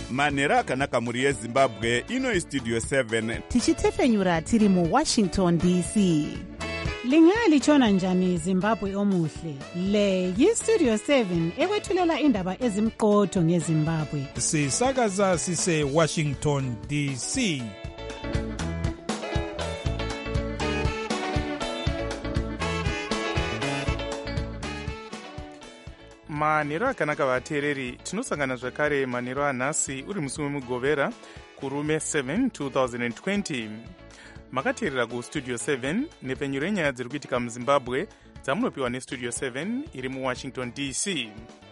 manhero akanaka mhuri yezimbabwe. Ino istudio 7 tichitefenyura tiri muwashington dc. Lingalitshona njani Zimbabwe omuhle? Le yistudio 7 ekwethulela indaba ezimqotho ngeZimbabwe. Sisakaza sise Washington DC. manhero akanaka vateereri, tinosangana zvakare manhero anhasi uri musi wemugovera kurume 7 2020. Makateerera kustudio 7 nepfenyuro yenyaya dziri kuitika muzimbabwe dzamunopiwa nestudio 7 iri muwashington dc.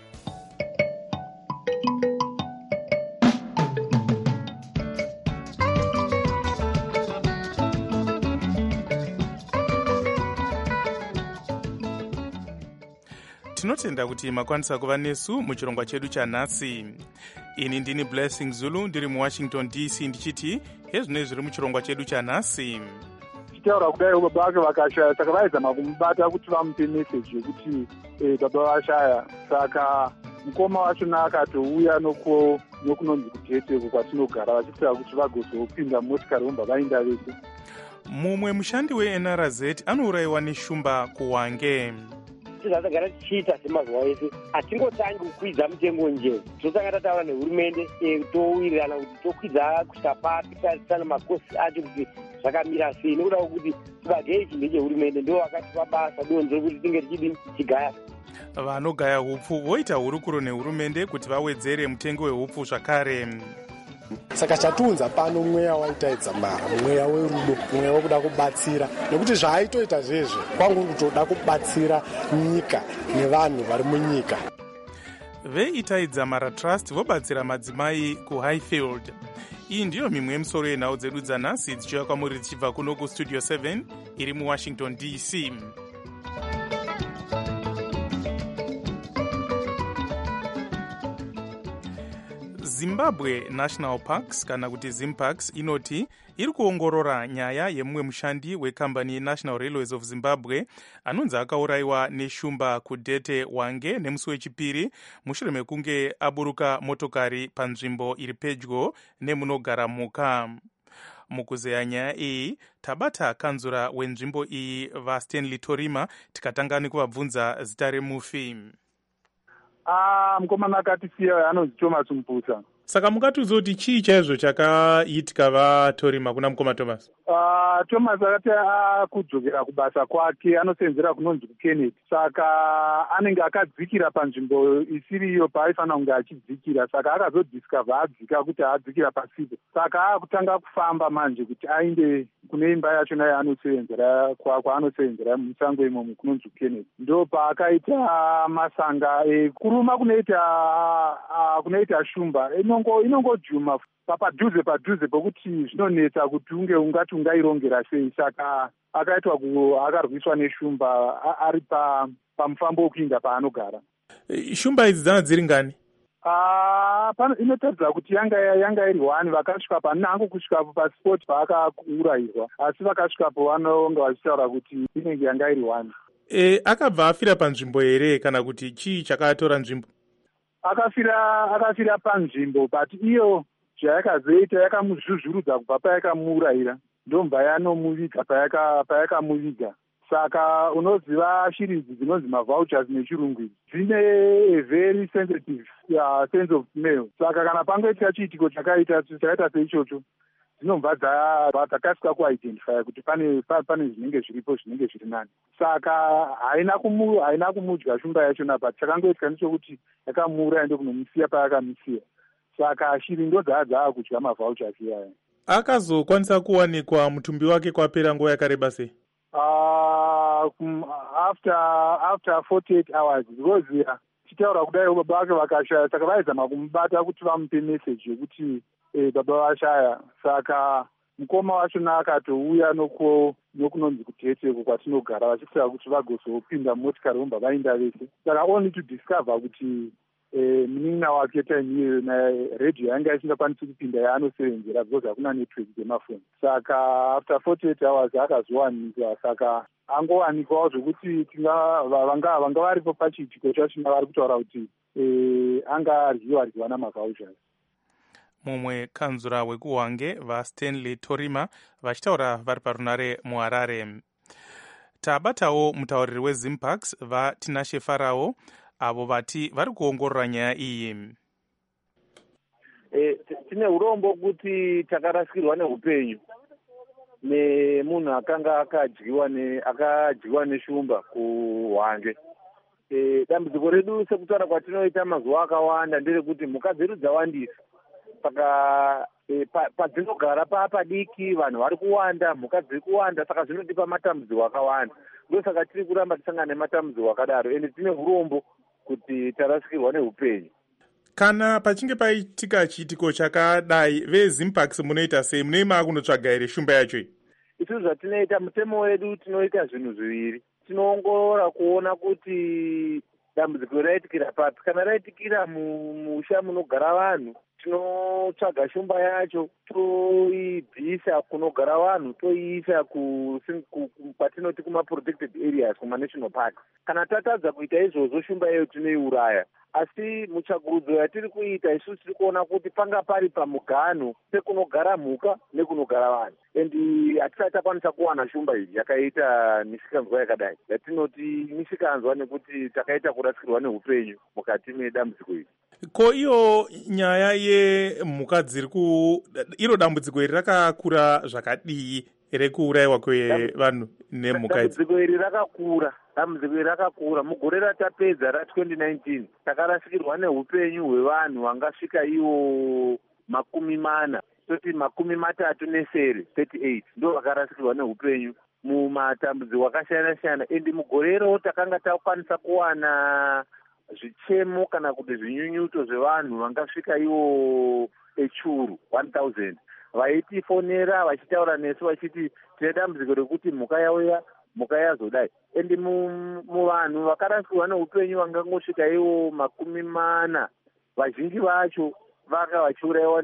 Tinotenda kuti makwanisa kuva nesu muchirongwa chedu chanhasi. Ini ndini Blessing Zulu ndiri muwashington dc ndichiti hezvinoi zviri muchirongwa chedu chanhasi. Tichitaura kudai baba vake vakashaya, saka vaizama kumubata kuti vamupe meseji yekuti baba vashaya. Saka mukoma wachona akatouya nokunonzi kudheteko kwatinogara, vachitira kuti vagozopinda motikari vomba vainda vese. Mumwe mushandi weNRZ anourayiwa neshumba kuHwange. Tazagara tichiita semazuva ese hatingotangi kukwidza mutengo nje, tosanga tataura nehurumende towirirana kuti tokwidza kusvika papi, tarisana makosi acho kuti zvakamira sei, nekuda kwekuti chibage ichi ndechehurumende, ndo vakatipa basa donzo rekuti tinge tichigaya. Vanogaya hupfu voita hurukuro nehurumende kuti vawedzere mutengo wehupfu zvakare. Saka chatiunza pano mweya waitaidza mara, mweya werudo, mweya wekuda kubatsira, nekuti zvaaitoita zvezve kwangu kutoda kubatsira nyika nevanhu vari munyika. Veitaidza mara trust vobatsira madzimai kuHighfield. Iyi ndiyo mimwe yemisoro yenhau dzedu dzanhasi dzichiuya kwamuri dzichibva kuno kustudio 7 iri muwashington dc. Zimbabwe National Parks kana kuti Zimparks inoti iri kuongorora nyaya yemumwe mushandi wekambani National Railways of Zimbabwe anonzi akaurayiwa neshumba kudhete Hwange nemusi wechipiri mushure mekunge aburuka motokari panzvimbo iri pedyo nemunogara mhuka. Mukuzeya nyaya iyi tabata kanzura wenzvimbo iyi vaStanley Torima tikatanga nekuvabvunza zita remufi. Mukomana akatisiya anonzi Thomas Mpusa. Saka mukatiudza kuti chii chaizvo chakaitika vaTorima kuna mukoma Thomas? Thomas akati akudzokera kubasa kwake, anosenzera kunonzi kuKennedy. Saka anenge akadzikira panzvimbo isiri iyo paaifanira kunge achidzikira, saka akazodiscover adzika kuti aadzikira pasipo. Saka akutanga kufamba manje kuti ainde kune imba yachona yaanosevenzera kwaanosevenzera musango imomo kunonzi kuKennedy. Ndo paakaita masanga kuruma kunoita shumba inongodhuma padhuze pokuti zvinonetsa kuti ungati ungairongera sei. Saka akarwiswa neshumba ari pamufambo wekuinda paanogara. Shumba idzi dzanga dziri ngani? Inotaridza kuti yanga iri 1. Vakasvikapo hanina hangu kusvikapo pasipoti paakaurayirwa, asi vakasvikapo vanonga vachitaura kuti inenge yanga iri 1. Akabva afira panzvimbo here kana kuti chii chakatora nzvimbo? Akafira panzvimbo, but iyo zvayakazoita yakamuzvuzvurudza kubva payakamuurayira, ndomva yanomuviga payakamuviga. Saka unoziva shiri idzi dzinonzi mavouchers nechirungu idzi dzine a very sensitive sense of smell. Saka kana pangoitika chiitiko chakaita seichocho, dzinobva dzakasika kuidentifya kuti pane zvinenge zviripo zvinenge zviri nani. Saka haina kumudya shumba yachona, but chakangoitika ndechokuti yakamuuraya ndokunomusiya payakamusiya. Saka shiri ndo dzaakudya mavouchers iyaya. Akazokwanisa kuwanikwa mutumbi wake kwapera nguva yakareba sei? After 48 hours, because tichitaura kudai baba vake vakashaya, saka vaizama kumubata kuti vamupe meseji yekuti baba vashaya. Saka mukoma wachona akatouya nokunonzi kudheteko kwatinogara, vachitira kuti vagozopinda motikari vomba vainda vese. Saka only to discover kuti munin'ina wake time iyoyo naredhiyo yanga isingakwanisi kupinda yaanosevenzera because hakuna network dzemafoni. Saka after 48 hours akazowanikwa. Saka angowanikwawo zvokuti vanga varipo pachiitiko chachona vari kutaura kuti anga aryiwa namavouchers. mumwe kanzura wekuhwange vaStanley Torima vachitaura vari parunare muHarare. Tabatawo mutauriri weZimparks vaTinashe Farao avo vati vari kuongorora nyaya iyi. Tine urombo kuti takarasikirwa neupenyu nemunhu akanga akadyiwa neshumba kuhwange. Dambudziko redu sekutaura kwatinoita mazuva akawanda nderekuti mhuka dzedu dzawandisa, saka padzinogara padiki vanhu vari kuwanda, mhuka dziri kuwanda, saka zvinotipa matambudziko akawanda. Ndosaka tiri kuramba tisangana nematambudziko akadaro, ende tine urombo kuti tarasikirwa neupenyu. Kana pachinge paitika chiitiko chakadai, veZimparks munoita sei? Munoima kunotsvaga here shumba yacho? Isusu zvatinoita, mutemo wedu tinoita zvinhu zviviri. Tinoongorora kuona kuti dambudziko raitikira papi. Kana raitikira musha munogara vanhu, tinotsvaga shumba yacho, toibvisa kunogara vanhu, toiisa kwatinoti kuma-protected areas, kuma-national parks. Kana tatadza kuita izvozvo, shumba iyoyo tinoiuraya. Asi mutsvagurudzo yatiri kuita isusu tiri kuona kuti panga pari pamuganho pekunogara mhuka nekunogara vanhu. Endi hatisati takwanisa kuwana shumba iyi yakaita misikanzwa yakadai. Yatinoti misikanzwa nekuti takaita kurasikirwa neupenyu mukati medambudziko iri. Ko iyo nyaya yemhuka iro dambudziko iri rakakura zvakadii rekuurayiwa kwevanhu nemhuka idzi? Dambudziko iri rakakura. Mugore ratapedza ra2019 takarasikirwa neupenyu hwevanhu vangasvika ivo 40, toti 39 38 ndo vakarasikirwa neupenyu mumatambudziko akasiyana-siyana. Endi mugore iro takanga takwanisa kuwana zvichemo kana kuti zvinyunyuto zvevanhu vangasvika ivo echuru 1000 vaitifonera vachitaura nesu vachiti tine dambudziko rekuti mhuka yauya, mhuka yazodai. Endi muvanhu vakarasikirwa neupenyu vangangosvika ivo 40, vazhinji vacho vanga vachiurayiwa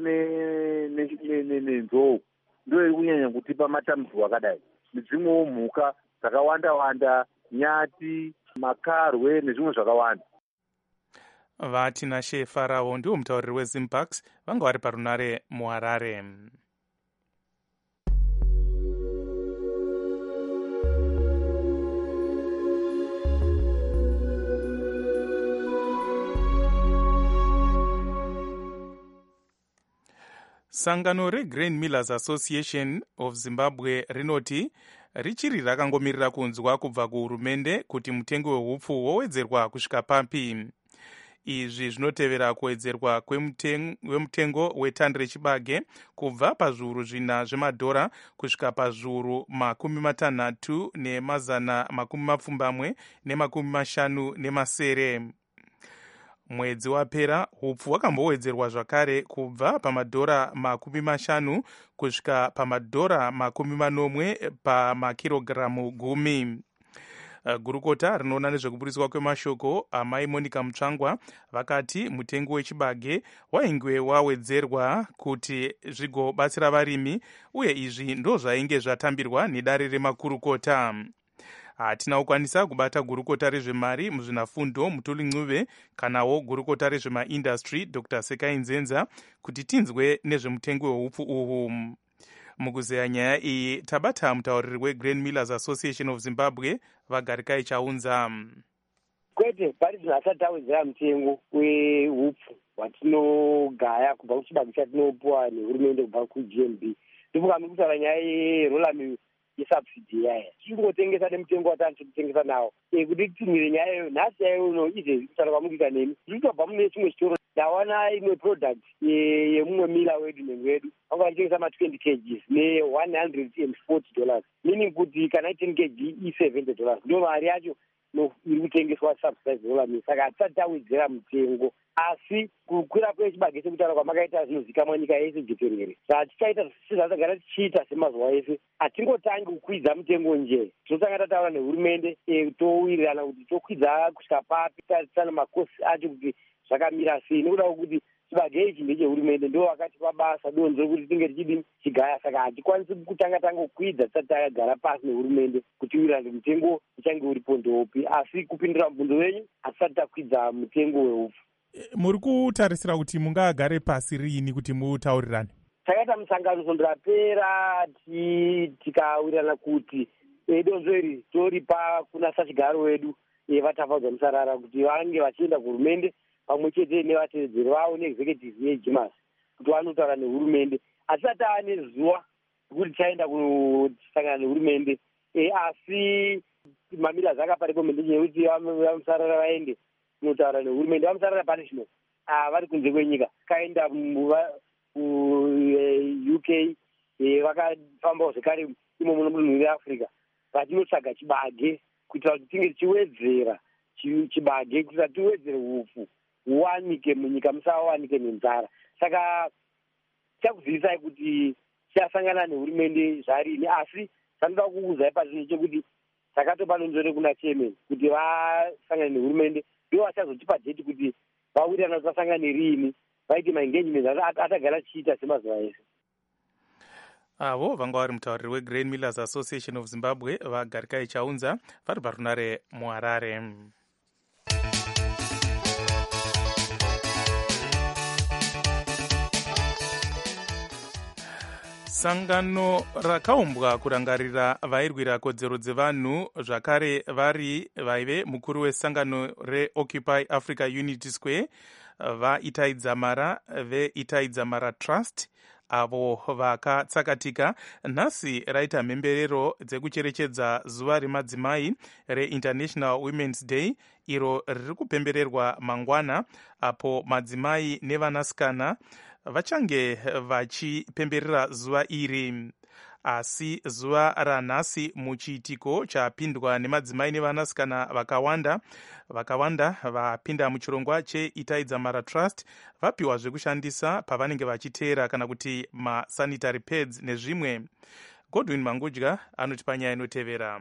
nenzou. Ndo iri kunyanya kutipa matambudziko akadai. Nedzimwewo mhuka dzakawanda-wanda, nyati, makarwe nezvimwe zvakawanda. VaTinashe Farao ndiwo mutauriri weZimparks vanga vari parunare muHarare. Sangano reGrain Millers Association of Zimbabwe rinoti richiri rakangomirira kunzwa kubva kuhurumende kuti mutengo wehupfu wowedzerwa kusvika papi. Izvi zvinotevera kuwedzerwa kwemutengo wetani rechibage kubva pazviuru 4 zvemadhora kusvika pazviuru 650 mwedzi wapera. Hupfu hwakambowedzerwa zvakare kubva pamadhora 50 kusvika pamadhora 80 pamakirogiramu 10. Gurukota rinoona nezvekuburiswa kwemashoko amai Monica Mutsvangwa vakati mutengo wechibage wainge wawedzerwa kuti zvigobatsira varimi, uye izvi ndo zvainge zvatambirwa nedare remakurukota. Hatina kukwanisa kubata gurukota rezvemari muzvinafundo Mutuli Ncube kanawo gurukota rezvemaindastry Dr. Sekai Nzenza kuti tinzwe nezvemutengo wehupfu uhu. Mukuzeya nyaya iyi tabata mutauriri weGrain Millers Association of Zimbabwe Vagarikai Chaunza. Kwete pari zvinhu asati tawedzera mutengo wehupfu hwatinogaya kubva kuchibage chatinopuwa nehurumende kubva kuGNB. Ndipukami kutaura nyaya yerolami yesubsidi yaya tichingotengesa nemutengo watani tikutengesa nawo kuti titinhire nyaya iyoyo. Nhasi yayo uno izvezvi kutaura kwamukika nemi tiri kutobva mune chimwe chitoro ndawana imwe product yemumwe mila wedu nemwedu vanga vachitengesa ma20 kgs ne$140, meaning kuti kana 10 kg i$70 ndo mari yacho iri kutengeswa subsidized rolami. Saka hatisati tawedzera mutengo, asi kukwira kwechibage sekutaura kwamakaita zvinozikamwa nyika yese jeterere. Saka tichaita sizvatagara tichiita semazuva ese, hatingotangi kukwidza mutengo nje. Tinotanga tataura nehurumende towirirana kuti tokwidza kusvika papi, tarisana makosi acho kuti zvakamira sei, nekuda kwekuti chibage ichi ndechehurumende, ndo vakatipa basa donzo rekuti tinge tichidini chigaya. Saka hatikwanisi kutanga tangokwidza tisati takagara pasi nehurumende kutiwirirana kuti mutengo uchange uripo ndopi, asi kupindura mubvunzo wenyu hatisati takwidza mutengo wehupfu. muri kutarisira kuti mungagare pasi riini kuti mutaurirane? Takaita musangano rapera tikawirirana kuti donzo iri toripa kuna sachigaro wedu vatafadzwa musarara kuti vange vachienda kuhurumende pamwe chete nevatedzeri vavo neexecutive yeGMAS kuti vanotaura nehurumende. Asati ane zuva kuti tichaenda kusangana nehurumende, asi mamira zvakaparipo mendenyaya yekuti vamusarara vaende kunotaura nehurumende. Vamusarara punishment vari kunze kwenyika kaenda UK vakafambawo zvekare imo muno munhu reAfrica vachinotsvaga chibage kuitira kuti tinge tichiwedzera chibage kuitira tiwedzere upfu huwanike munyika, musawanike nenzara. Saka chakuzivisai kuti tichasangana nehurumende zvarini, asi sanoda kukuudzai pazvinhu chekuti takatopa nonzore kuna chairman kuti vasangane nehurumende, ndivo vachazotipa dheti kuti vawirirana kuti vasangane riini, vaite maengagement atagara tichiita semazuva ese. Avo vanga vari mutauriri weGrain Millers Association of Zimbabwe vaGarikai Chaunza vari parunare muHarare. Sangano rakaumbwa kurangarira vairwira kodzero dzevanhu zvakare vari vaive mukuru wesangano reOccupy Africa Unity Square vaItai Dzamara veItai Dzamara Trust avo vakatsakatika nhasi raita mhemberero dzekucherechedza zuva remadzimai reInternational Women's Day iro riri kupembererwa mangwana, apo madzimai nevanasikana vachange vachipemberera zuva iri. Asi zuva ranhasi muchiitiko chapindwa nemadzimai nevanasikana vakawanda vapinda muchirongwa cheItai Dzamara Trust vapiwa zvekushandisa pavanenge vachiteera kana kuti masanitary pads nezvimwe. Godwin Mangudya anotipa nyaya inotevera.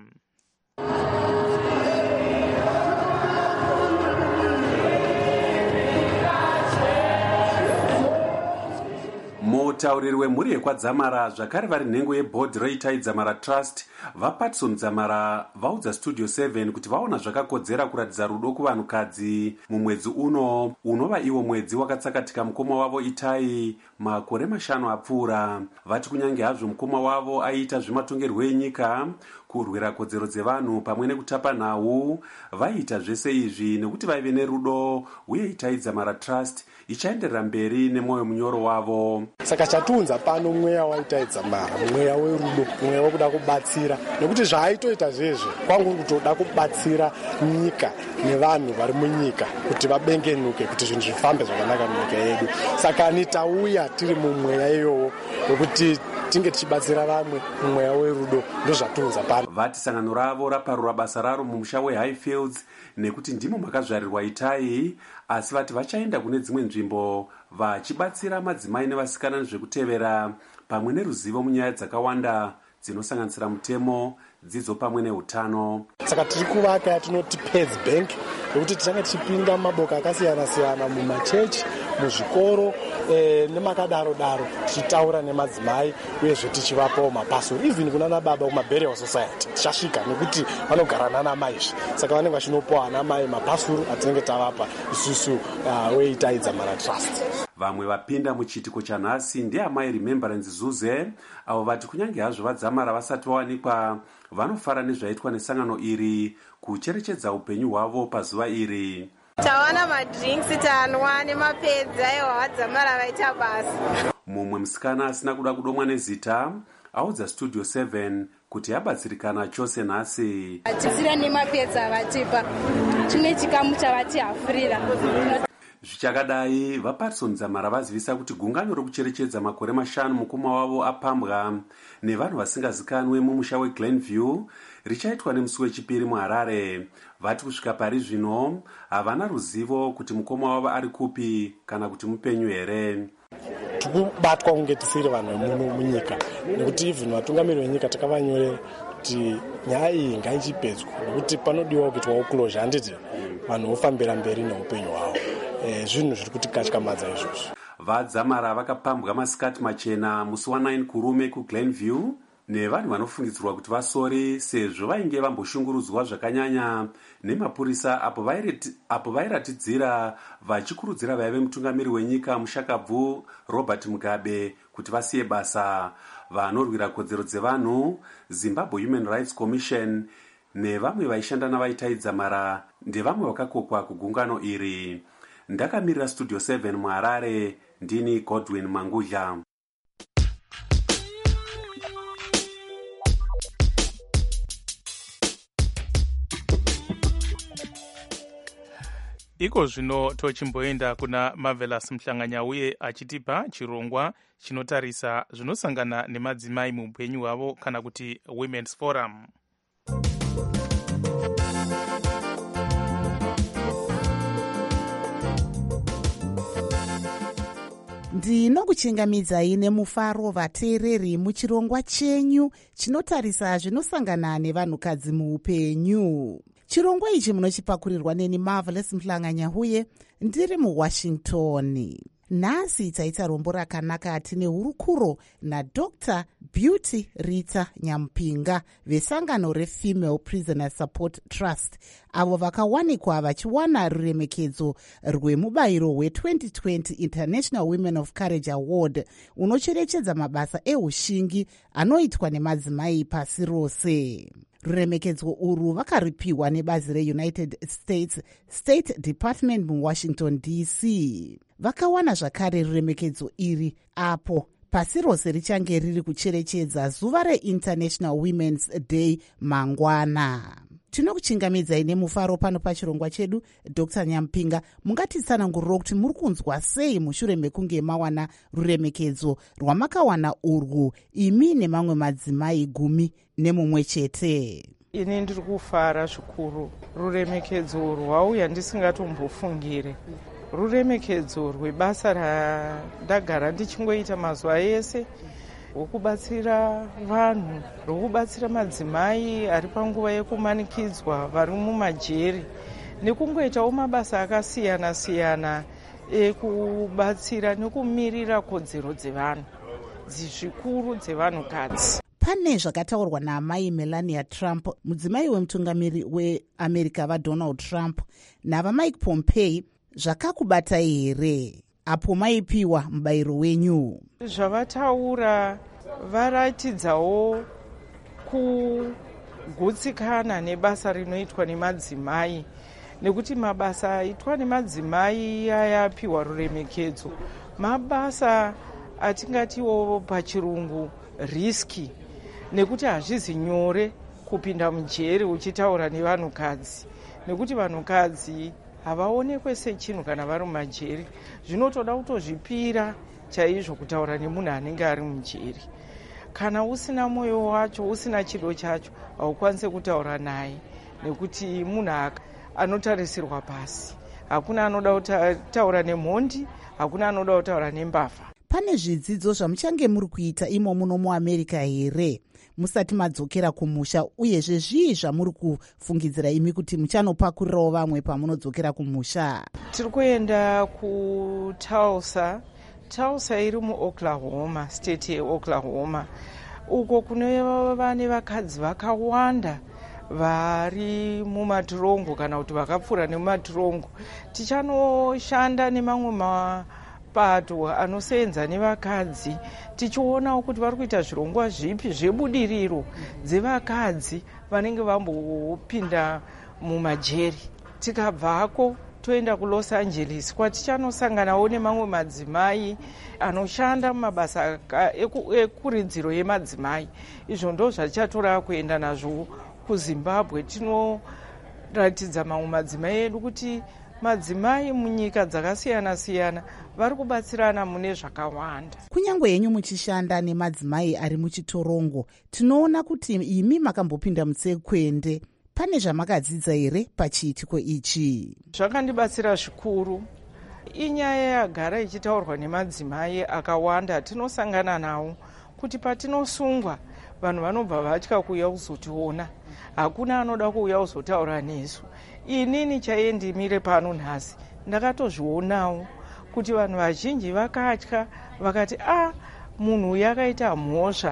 Mutauriri wemhuri yekwaDzamara zvakare vari nhengo yebhodhi reItai Dzamara Trust vaPatson Dzamara vaudza Studio 7 kuti vaona zvakakodzera kuratidza rudo kuvanhukadzi mumwedzi uno unova iwo mwedzi wakatsakatika mukoma wavo Itai makore 5 apfuura. Vati kunyange hazvo mukoma wavo aiita zvematongerwo enyika, kurwira kodzero dzevanhu pamwe nekutapa nhau, vaiita zvese izvi nekuti vaive nerudo, uye Itai Dzamara Trust ichaenderera mberi nemwoyo munyoro wavo. Saka chatiunza pano mweya waItai Dzamara, mweya werudo, mweya wekuda kubatsira, nekuti zvaaitoita zvezve kwangu kutoda kubatsira nyika nevanhu vari munyika kuti vabengenuke, kuti zvinhu zvifambe zvakanaka munyika yedu. Saka nitauya tiri mumweya iyowo wekuti tinge tichibatsira vamwe mumweya werudo, ndozvatiunza pano. Vati sangano ravo raparura basa raro mumusha weHighfields nekuti ndimo makazvarirwa Itai, asi vati vachaenda kune dzimwe nzvimbo vachibatsira madzimai nevasikana nezvekutevera pamwe neruzivo munyaya dzakawanda dzinosanganisira mutemo, dzidzo pamwe neutano. Saka tiri kuvaka yatinoti Pads Bank yekuti tichange tichipinda maboka akasiyana-siyana mumachechi, muzvikoro nemakadaro-daro, tichitaura nemadzimai uyezve tichivapawo mapasuri even kunana baba kumaburial society. Tichasvika nekuti vanogara nana maizvi, saka vanenge vachinopawo ana mai mapasuri atinenge tavapa isusu weItai Dzamara Trust. Vamwe vapinda muchiitiko chanhasi ndeamai Remembrance Zuze, avo vati kunyange hazvo vaDzamara vasati vawanikwa vanofara nezvaitwa nesangano iri kucherechedza upenyu hwavo pazuva iri. Tawana madrinks tanwa nemapedzi aiwa vaDzamara vaita basa. Mumwe musikana asina kuda kudomwa nezita audza Studio 7 kuti abatsirikana chose nhasi. Atisira nemapedzi avatipa, chine chikamu chavatihafurira. Zvichakadai vaPatson Dzamara vazivisa kuti gungano rokucherechedza makore 5 mukoma wavo apambwa nevanhu vasingazikanwe mumusha weGlenview richaitwa nemusi wechipiri muHarare. Vati kusvika pari zvino havana ruzivo kuti mukoma wavo ari kupi kana kuti mupenyu here. Tikubatwa kunge tisiri vanhu muno munyika, nekuti even vatungamiri venyika takavanyorera kuti nyaya iyi ngaichipedzwa, nekuti panodiwa kuitwawo closure, handiti vanhu vofambira mberi neupenyu hwavo. Zvinhu zviri kutikatyamadza izvozvo. VaDzamara vakapambwa masikati machena musi wa9 kurume kuGlenview nevanhu vanofungidzirwa kuti vasore sezvo vainge vamboshungurudzwa zvakanyanya nemapurisa apo vairatidzira vachikurudzira vaive mutungamiri wenyika mushakabvu Robert Mugabe kuti vasiye basa. Vanorwira kodzero dzevanhu, Zimbabwe Human Rights Commission nevamwe vaishanda navaitaidza mara ndevamwe vakakokwa kugungano iri. Ndakamirira Studio 7 muHarare, ndini Godwin Mangudla. iko zvino tochimboenda kuna Marvelous Mhlanganyauye achitipa chirongwa chinotarisa zvinosangana nemadzimai muupenyu hwavo kana kuti Women's Forum. ndinokuchingamidzai nemufaro vateereri muchirongwa chenyu chinotarisa zvinosangana nevanhukadzi muupenyu. Chirongwa ichi munochipakurirwa neni Marvelous Mhlanganyauye ndiri muWashington. Nhasi taita rombo rakanaka tine hurukuro naDr. Beauty Rita Nyampinga vesangano reFemale Prisoner Support Trust, avo vakawanikwa vachiwana ruremekedzo rwemubayiro we2020 International Women of Courage Award unocherechedza mabasa eushingi anoitwa nemadzimai pasi rose. Ruremekedzo urwu vakaripiwa nebazi reUnited States State Department muWashington DC. Vakawana zvakare ruremekedzo iri apo pasi rose richange riri kucherechedza zuva reInternational Women's Day mangwana. Tinokuchingamidzai nemufaro pano pachirongwa chedu. Dr. Nyampinga, mungatitsanangurira kuti muri kunzwa sei mushure mekunge mawana ruremekedzo rwamakawana urwu imi nemamwe madzimai 11 chete? Ini ndiri kufara zvikuru. Ruremekedzo rwauya ndisingatombofungire. Ruremekedzo rwebasa randagara ndichingoita mazuva ese wokubatsira vanhu, rokubatsira madzimai ari panguva yekumanikidzwa vari mumajeri, nekungoitawo mabasa akasiyana siyana ekubatsira nekumirira kodzero dzevanhu zvikuru dzevanhukadzi. Pane zvakataurwa naamai Melania Trump, mudzimai wemutungamiri weAmerica vaDonald Trump, navaMike Pompeo, zvakakubata here apo maipiwa mubayiro wenyu? Zvavataura varatidzawo kugutsikana nebasa rinoitwa nemadzimai, nekuti mabasa aitwa nemadzimai ayapiwa ruremekedzo mabasa atingatiwo pachirungu riski, nekuti hazvizi nyore kupinda mujeri uchitaura nevanhukadzi, nekuti vanhukadzi havaonekwe sechinhu kana vari mumajeri. Zvinotoda kutozvipira chaizvo kutaura nemunhu anenge ari mujeri. Kana usina mwoyo wacho, usina chido chacho, haukwanisi kutaura naye, nekuti munhu anotarisirwa pasi. Hakuna anoda kutaura nemhondi, hakuna anoda kutaura nembavha. Pane zvidzidzo zvamuchange muri kuita imo muno muAmerica here musati madzokera kumusha, uyezve zvii zvamuri kufungidzira imi kuti muchanopakurirawo vamwe pamunodzokera kumusha? Tiri kuenda kuTulsa. Tulsa iri muOklahoma, state yeOklahoma, uko kunova nevakadzi vakawanda vari mumatirongo kana kuti vakapfuura nemumatirongo. Tichanoshanda nemamwe mapato anosenza nevakadzi, tichionawo kuti vari kuita zvirongwa zvipi zvebudiriro dzevakadzi vanenge vambopinda mumajeri. Tikabvako toenda kuLos Angeles kwatichanosanganawo nemamwe madzimai anoshanda mumabasa ekuridziro yemadzimai. Izvo ndo zvatichatora kuenda nazvo kuZimbabwe. Tinoratidza mamwe madzimai edu kuti madzimai munyika dzakasiyana siyana vari kubatsirana mune zvakawanda. Kunyange yenyu muchishanda nemadzimai ari muchitorongo, tinoona kuti imi makambopinda mutsekwende. Pane zvamakadzidza here pachiitiko ichi? Zvakandibatsira zvikuru. Inyaya yagara ichitaurwa nemadzimai akawanda tinosangana nawo, kuti patinosungwa vanhu vanobva vatya kuuya kuzotiona. Hakuna anoda kuuya kuzotaura nesu. Inini chaiye ndimire pano nhasi ndakatozvionawo kuti vanhu vazhinji vakatya, vakati munhu uyu akaita mhosva,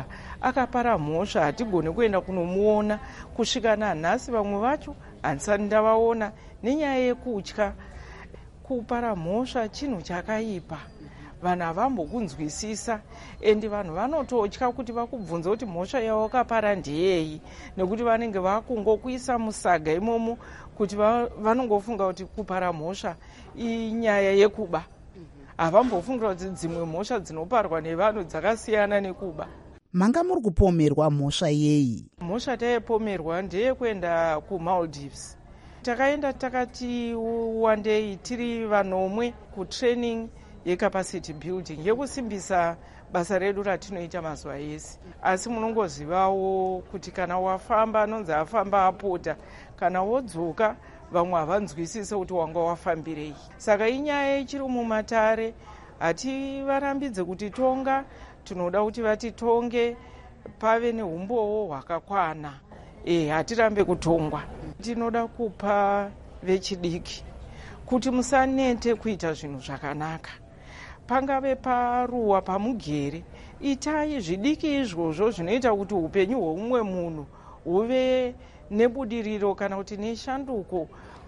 akapara mhosva, hatigoni kuenda kunomuona. Kusvika nanhasi vamwe vacho handisati ndavaona nenyaya yekutya. Kupara mhosva chinhu chakaipa, vanhu havambokunzwisisa, endi vanhu vanototya kuti vakubvunza kuti mhosva yawakapara ndeyei, nekuti vanenge vakungokuisa musaga imomo, kuti vanongofunga kuti kupara mhosva inyaya yekuba. Havambofungira kuti dzimwe mhosva dzinoparwa nevanhu dzakasiyana nekuba. Manga muri kupomerwa mhosva yei? Mhosva taipomerwa ndeyekuenda kuMaldives. Takaenda takati wandei tiri vanomwe kutraining yecapacity building, yekusimbisa basa redu ratinoita mazuva ese. Asi munongozivawo kuti kana wafamba anonzi afamba apota, kana wodzoka vamwe havanzwisise kuti wanga wafambirei. Saka inyaya ichiri mumatare, hativarambidze kuti tonga, tinoda kuti vatitonge pave neumbowo hwakakwana. Hatirambe kutongwa. Tinoda kupa vechidiki kuti musanete kuita zvinhu zvakanaka. Pangave paruwa, pamugere, itai zvidiki izvozvo zvinoita kuti upenyu hweumwe munhu huve nebudiriro kana kuti neshanduko.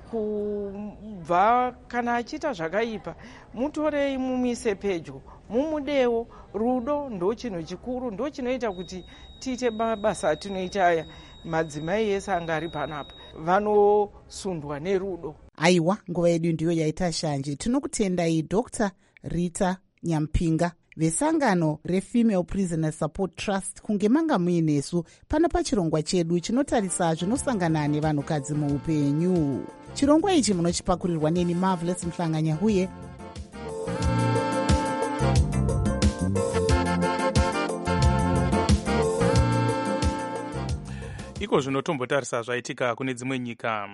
Kubva kana achiita zvakaipa, mutorei mumise pedyo, mumudewo. Rudo ndo chinhu chikuru, ndo chinoita kuti tiite mabasa atinoita aya. Madzimai ese anga ari panapa vanosundwa nerudo. Aiwa, nguva yedu ndiyo yaita shanje. Tinokutendai Dr. Rita Nyampinga vesangano reFemale Prisoner Support Trust kunge manga muinesu pana pachirongwa chedu chinotarisa zvinosangana nevanhukadzi muupenyu. Chirongwa ichi munochipakurirwa neni Marvelous Mhlanganya huye iko zvinotombotarisa zvaitika kune dzimwe nyika.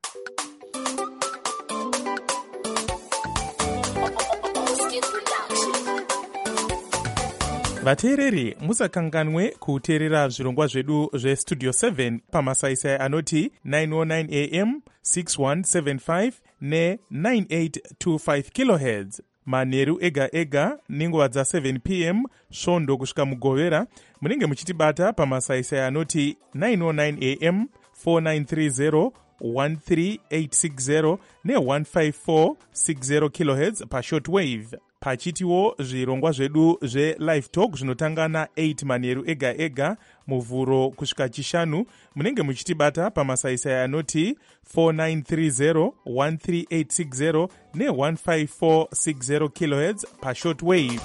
Vateereri, musakanganwe kuteerera zvirongwa zvedu zvestudio 7 pamasaisai anoti 909 am 6175 ne9825 kHz manheru ega ega nenguva dza7 pm svondo kusvika mugovera. Munenge muchitibata pamasaisai anoti 909 am 4930 13860 ne15460 kHz pashortwave. Pachitiwo zvirongwa zvedu zvelive talk zvinotanga na8 manheru ega ega muvhuro kusvika chishanu. Munenge muchitibata pamasaisai anoti 4930 13860 ne15460 kHz pashortwave.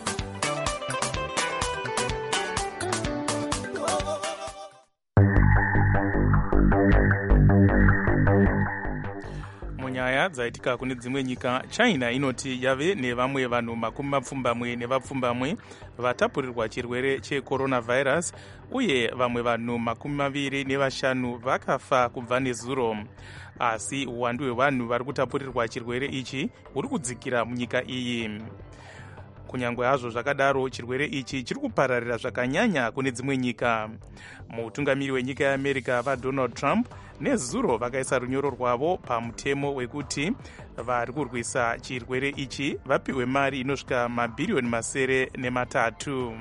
Munyaya dzaitika kune dzimwe nyika, China inoti yave nevamwe vanhu 20 vatapurirwa chirwere checoronavirus, uye vamwe vanhu 25 vakafa kubva nezuro. Asi uwandu hwevanhu vari kutapurirwa chirwere ichi huri kudzikira munyika iyi. Kunyangwe hazvo zvakadaro, chirwere ichi chiri kupararira zvakanyanya kune dzimwe nyika. Mutungamiri wenyika yeAmerica vaDonald Trump nezuro vakaisa runyoro rwavo pamutemo wekuti vari kurwisa chirwere ichi vapiwe mari inosvika mabhiriyoni 3.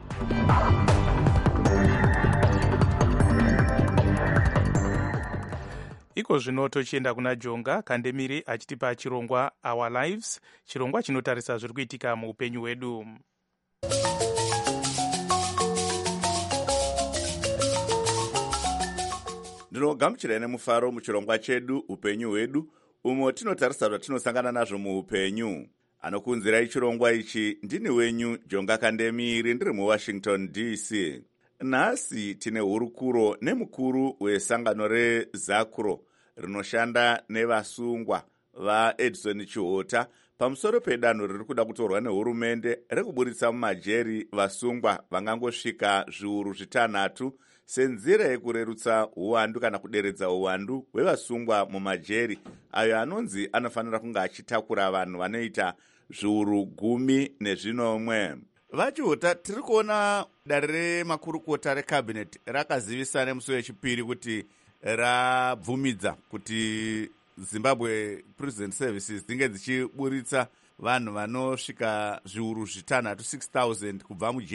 Iko zvino tochienda kuna Jonga Kandemiri achitipa chirongwa Our Lives, chirongwa chinotarisa zviri kuitika muupenyu hwedu. Ndinogamuchirai nemufaro muchirongwa chedu upenyu hwedu, umo tinotarisa zvatinosangana nazvo muupenyu. Anokunzirai chirongwa ichi ndini wenyu Jonga Kandemiri, ndiri muWashington DC. Nhasi tine hurukuro nemukuru wesangano reZakuro rinoshanda nevasungwa vaEdison Chihota pamusoro pedanho riri kuda kutorwa nehurumende rekuburitsa mumajeri vasungwa vangangosvika zviuru 6 senzira yekurerutsa uwandu kana kuderedza uwandu hwevasungwa mumajeri, ayo anonzi anofanira kunge achitakura vanhu vanoita zviuru 10. Vachihota, tiri kuona dare remakurukota rekabineti rakazivisa nemusi wechipiri kuti rabvumidza kuti Zimbabwe Prison Services dzinge dzichiburitsa vanhu vanosvika zviuru 6,000 kubva mujeri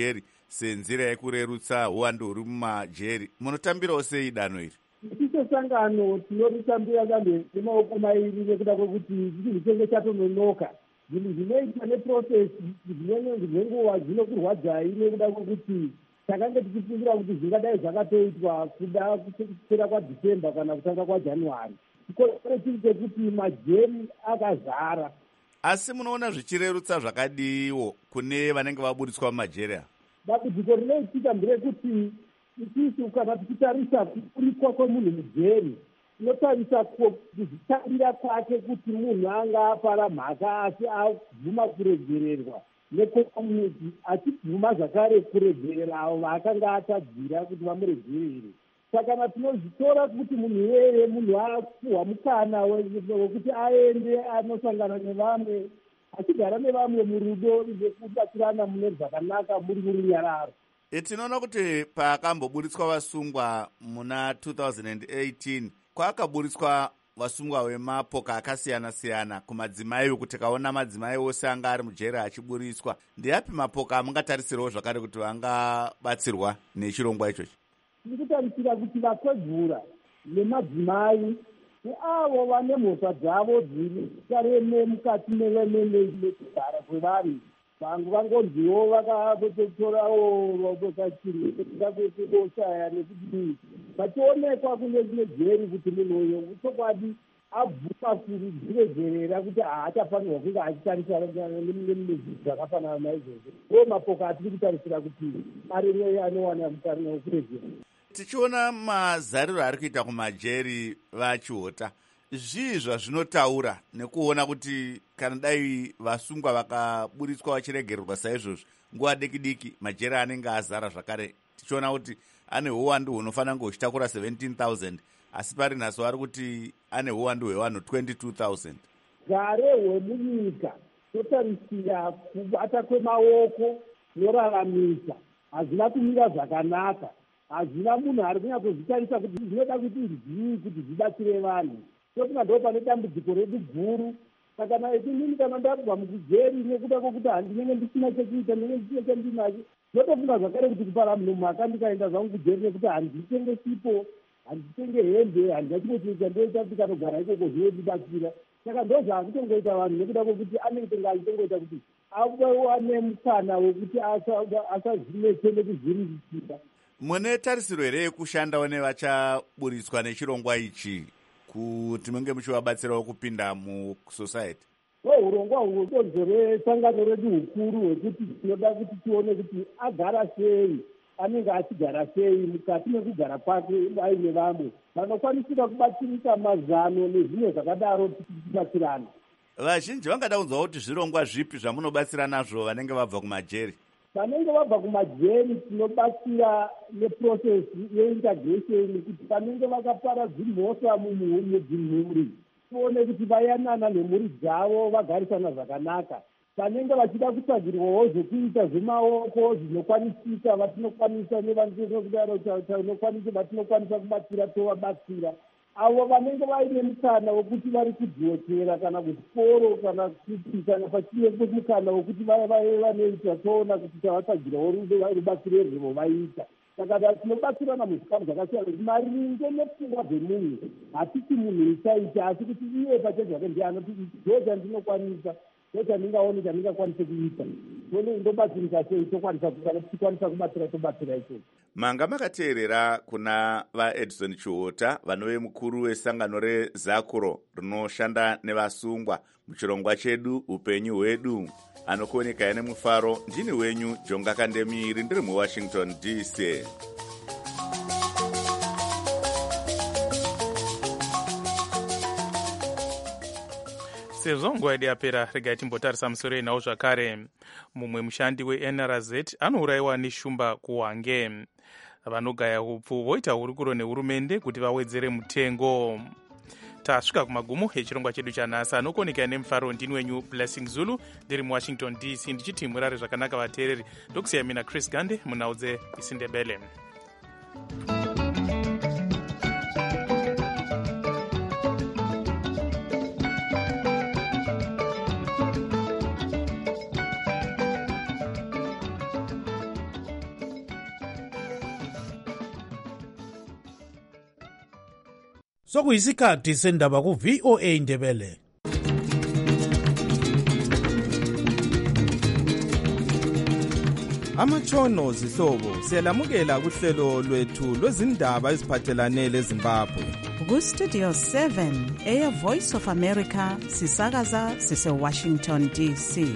senzira yekurerutsa uwandu huri mumajeri. Munotambirawo sei danho iri? Icho sangano tinoritambira danho nemaoko mairi nekuda kwekuti chichinhu chenge chatononoka. Zvinhu zvinoitwa neprocesi dzenguva dzinokurwadzai nekuda kwekuti takange tichifungira kuti zvingadai zvakatoitwa kuda kupera kwaDhisemba kana kutanga kwaJanuwari. Chikore chiri chekuti majeri akazara. Asi munoona zvichirerutsa zvakadiwo kune vanenge vaburitswa mumajeri? Dambudziko rinoitika nderekuti isusu kana tichitarisa kuburitswa kwemunhu mujeri, tinotarisa kuzvitambira kwake kuti munhu anga apara mhaka asi abvuma kuregererwa nekomuniti, achibvuma zvakare kuregerera avo vaakanga atadzira kuti vamuregerere. Saka tinozvitora kuti munhu iyeye munhu apuhwa mukana wekuti aende anosangana nevamwe, achigara nevamwe murudo nekubatsirana mune zvakanaka muri murunyararo. Tinoona kuti pakamboburitswa vasungwa muna 2018 kwakaburitswa vasungwa vemapoka akasiyana-siyana kumadzimai, kuti kaona madzimai ose anga ari mujeri achiburitswa. Ndiyapi mapoka amungatarisirawo zvakare kuti vangabatsirwa nechirongwa ichochi? Ndikutarisira kuti vakwegura nemadzimai neavo vane mhosva dzavo dzikareme mukati mekugara kwevanhu, vanhu vangonziwo vakatotorawo vakachirikuda kwekushaya nekuti vachionekwa kune jeri kuti munhu uyo uchokwadi abvuma kuregerera kuti haachafanirwa kunge achitarisa nemimwe zvakafanana naizvozvo. Ndo mapoka atiri kutarisira kuti ari anowana mukana wekuregerera. Tichiona mazariro ari kuita kumajeri vachiota, zvii zvazvinotaura nekuona kuti kana dai vasungwa vakaburitswa vachiregererwa saizvozvo nguva diki majeri anenge azara zvakare, tichiona kuti ane uwandu hunofanira kunge huchitakura 17,000 asi pari nhasi vari kuti ane uwandu hwevanhu 22,000. Gare hwemunyika totarisira kubata kwemaoko noraramisa hazvina kumira zvakanaka. Hazvina munhu ari kunyatsozvitarisa kuti zvinoda kuti zvii kuti zvibatsire vanhu. Totina ndo pane dambudziko redu guru. Saka nainini kana ndabva mukujeri nekuda kwokuti handinenge ndisina chekuita, ndinenge ndisina chandinacho, ndotofunga zvakare kuti kupara munhu mhaka ndikaenda zvangu kujeri nekuti handitenge sipo, handitenge hembe, handina chinochiita, ndoita kuti kanogara ikoko zvinodibatsira. Saka ndo zvaakutongoita vanhu nekuda kwokuti anenge achitongoita kuti awane mukana wekuti asazvinetse nekuzviririkira. Mune tarisiro here yekushandawo nevachaburitswa nechirongwa ichi kuti munge muchivabatsirawo kupinda musociety? Urongwa hwekonzo resangano redu hukuru hwekuti tinoda kuti tione kuti agara sei, anenge achigara sei mukati mekugara kwake aine vamwe vanokwanisira kubatsirika mazano nezvimwe zvakadaro tichibatsirana. Vazhinji vangada kunzwa kuti zvirongwa zvipi zvamunobatsira nazvo vanenge vabva kumajeri? Vanenge vabva kumajeri tinobatsira neprocesi yeintegration, kuti vanenge vakaparadzimhosva mudzimhuri tione kuti vayanana nemhuri dzavo vagarisana zvakanaka. Vanenge vachida kutsvagirwawo zvekuita zvemaoko zvinokwanisika vatinokwanisa vatinokwanisa kubatsira tovabatsira. Avo vanenge vaine mukana wekuti vari kudhokera kana kuchikoro kana kuti kana pachine mukana wekuti vanoita toona kuti tavatsvagirawo rubatsiro rwezvo vaita. Saka tinobatsirana muzvikamu zvakasiyana kuti maringe nepfungwa dzemunhu hatisi munhu ichaita, asi kuti iye pache zvake ndianoti ndo chandinokwanisa, ndo chandingaone chandingakwanise kuita, ndobatsirika sei tikwanisa kubatsira tobatsira ichocho. Manga makateerera kuna vaEdison Chiota, vanove mukuru wesangano reZakuro rinoshanda nevasungwa muchirongwa chedu upenyu hwedu. Anokuoneka ine mufaro, ndini wenyu Jonga Kandemiri, ndiri muWashington DC. Sezvo nguva yedu yapera, regai timbotarisa musoro inawo zvakare. Mumwe mushandi weNRZ anourayiwa neshumba kuHwange. Vanogaya hupfu voita hurukuro nehurumende kuti vawedzere mutengo. Tasvika kumagumo echirongwa chedu chanhasi. Anokuoneka nemufaro, ndini wenyu Blessing Zulu, ndiri muWashington DC, ndichiti murare zvakanaka vateereri. Ndokusiya mina Chris Gande munhau dzeIsindebele. sokuyisikhathi sendaba ku-VOA Indebele. Amatshono zihlobo siyalamukela kuhlelo lwethu lwezindaba eziphathelane leZimbabwe. Ku-Studio 7 Air Voice of America sisakaza sise-Washington DC.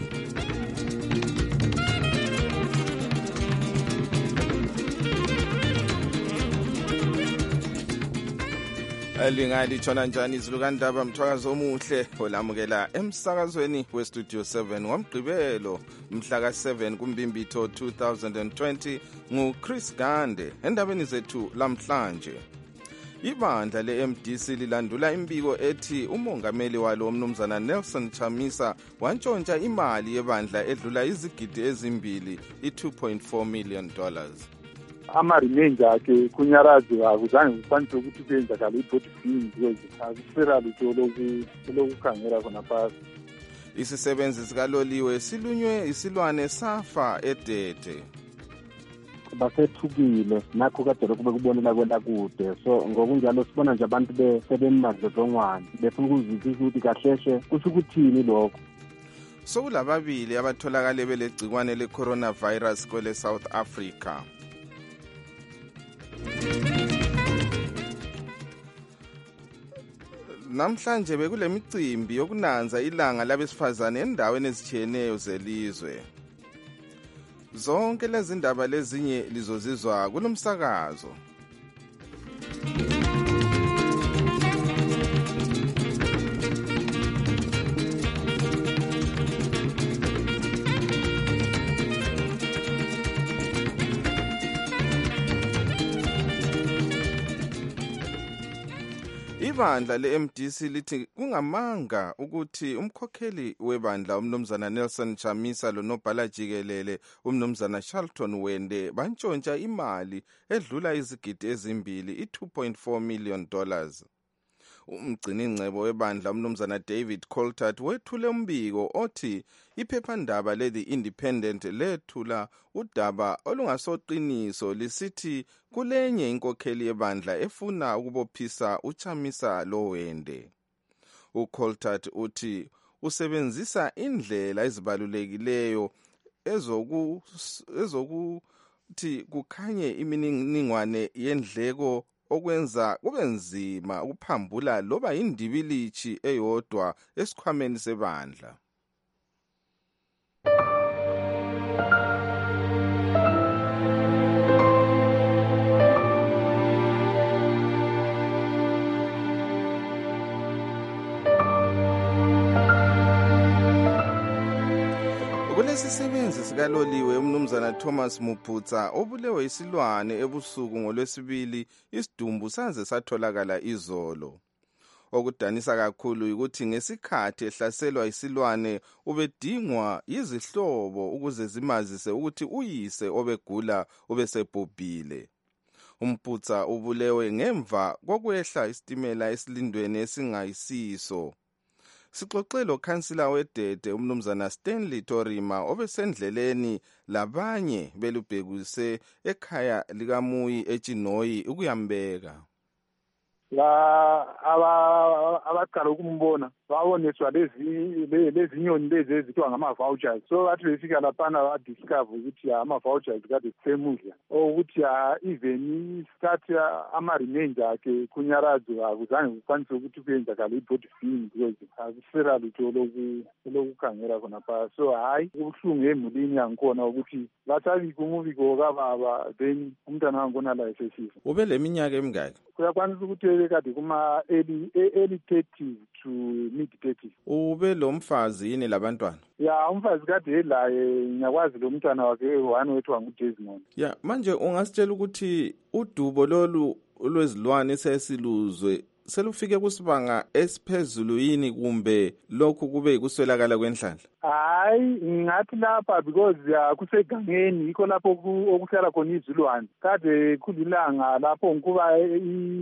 Lingalithona njani izulu kandaba mthwakazo omuhle olamukela emsakazweni we-Studio 7 ngomgqibelo mhla ka-7 kuMbimbitho 2020 nguChris Gande. Endabeni zethu lamhlanje, ibandla le-MDC lilandula imbiko ethi umongameli walo umnumzana Nelson Chamisa wantshontsha imali yebandla edlula izigidi ezimbili i$2.4 million. Ama-remains akhe kunyarazo akuzange kukwanise ukuthi kuyenzakala i-body film because akusela lutho lokukhangela khona phasi. Isisebenzi sikaloliwe silunywe isilwane safa eDede. Basethukile nakho kade lokhu bekubonela kwela kude, so ngokunjalo sibona nje abantu besebemadlodlongwane befuna ukuzwisisa ukuthi kahleshe kusho ukuthini lokho. Sokulababili abatholakale belegcikwane le-coronavirus kwele South Africa. Namhlanje bekule micimbi yokunanza ilanga labesifazane endaweni ezitshiyeneyo zelizwe. Zonke lezi ndaba lezinye lizozizwa kulomsakazo. Ibandla le-MDC lithi kungamanga ukuthi umkhokheli webandla umnumzana Nelson Chamisa lonobhala jikelele umnumzana Charlton Wende bantshontsha imali edlula izigidi ezimbili i$2.4 million. Umgciningcebo webandla umnumzana David Coltart wethule umbiko othi iphephandaba le-The Independent lethula udaba olungasoqiniso lisithi kulenye inkokheli yebandla efuna ukubophisa uChamisa loWende. uColtart uthi usebenzisa indlela ezibalulekileyo ezokuthi kukhanye imininingwane yendleko okwenza kube nzima ukuphambula loba indibilichi eyodwa esikhwameni sebandla. Kulesisebenzi sikaloliwe umnumzana Thomas Muputsa obulewe isilwane ebusuku ngoLwesibili, isidumbu saze satholakala izolo. Okudanisa kakhulu ukuthi ngesikhathi ehlaselwa isilwane ubedingwa izihlobo ukuze zimazise ukuthi uyise obegula ubesebhubhile. Umputsa ubulewe ngemva kokwehla isitimela esilindweni esingayisiso. Sixoxelo kansila weDede umnumzana Stanley Torima obesendleleni labanye belubhekise ekhaya likaMuyi eChinoyi ukuyambeka. La abaqala ukumbona bawoneswa lezi nyoni lezi ezithiwa ngama-vouchers, so bathi befika laphana badiscover ukuthi ama-vouchers kade kusemudla ukuthi even isikhathi ama-remains akhe kunyarazo akuzange kukwanise ukuthi kuyenzakala i-body film because akusela lutho lokukhangela khona phasi. So hayi ubuhlungu emulini yangikhona ukuthi basabika umubiko kababa then umntwana wangona la esesifa. Ube leminyaka emingaki? Kuyakwanisa ukuthi kade kuma early 30s to mid 30s. Ube lo mfazi yini labantwana? Ya umfazi kade elaye ngiyakwazi lo mntwana wakhe one wethu nguDesmond. Ya manje ungasitshela ukuthi udubo lolu lwezilwane sesiluzwe selufike kusibanga esiphezulu yini kumbe lokhu kube ikuswelakala kwenhlanhla? Hayi ngathi lapha because kusegangeni yikho lapho okuhlala khona izilwane. Kade kulilanga lapho kuba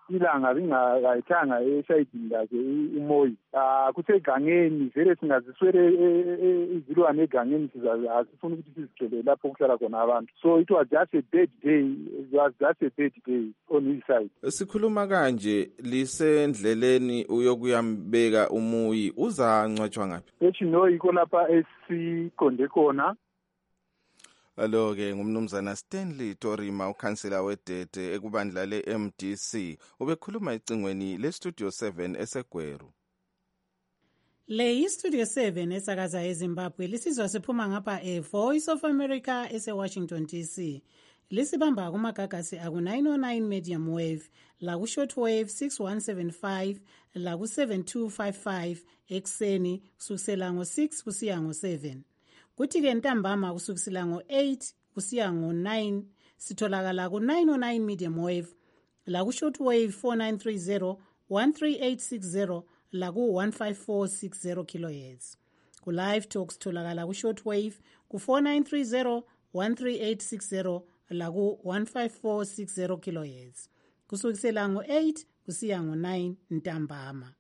ilanga lingakayithanga esayidini lakhe uMoyi kusegangeni vele singaziswele izilwane egangeni asifuna ukuthi sizigcele lapho okuhlala khona abantu. So it was just a bad day on his side. Sikhuluma kanje lisendleleni uyokuyambeka uMoyi uzangcwatshwa ngaphi? Echinoyi iko lapha esiqonde khona. Alo ke ngumnumzana Stanley Torima ukhansela weDede ekubandla leMDC ubekhuluma icingweni leStudio 7 eseGweru. Le iStudio 7 esakaza eZimbabwe lisizwa siphuma ngapha eVoice of America eseWashington DC. Lisibamba kumagagasi aku-909 medium wave laku short wave 6175 laku 7255 ekseni kusukisela ngo-6 kusiya ngo-7. Kuthi-ke ntambama kusukisela ngo-8 kusiya ngo-9 sitholakala ku-909 medium wave laku short wave 4930 13860 laku 15460 kilohertz. Ku live talk sitholakala ku short wave ku 4930 13860 laku 15460 kilohertz kusukisela ngo-8 kusiya ngo-9 ntambama.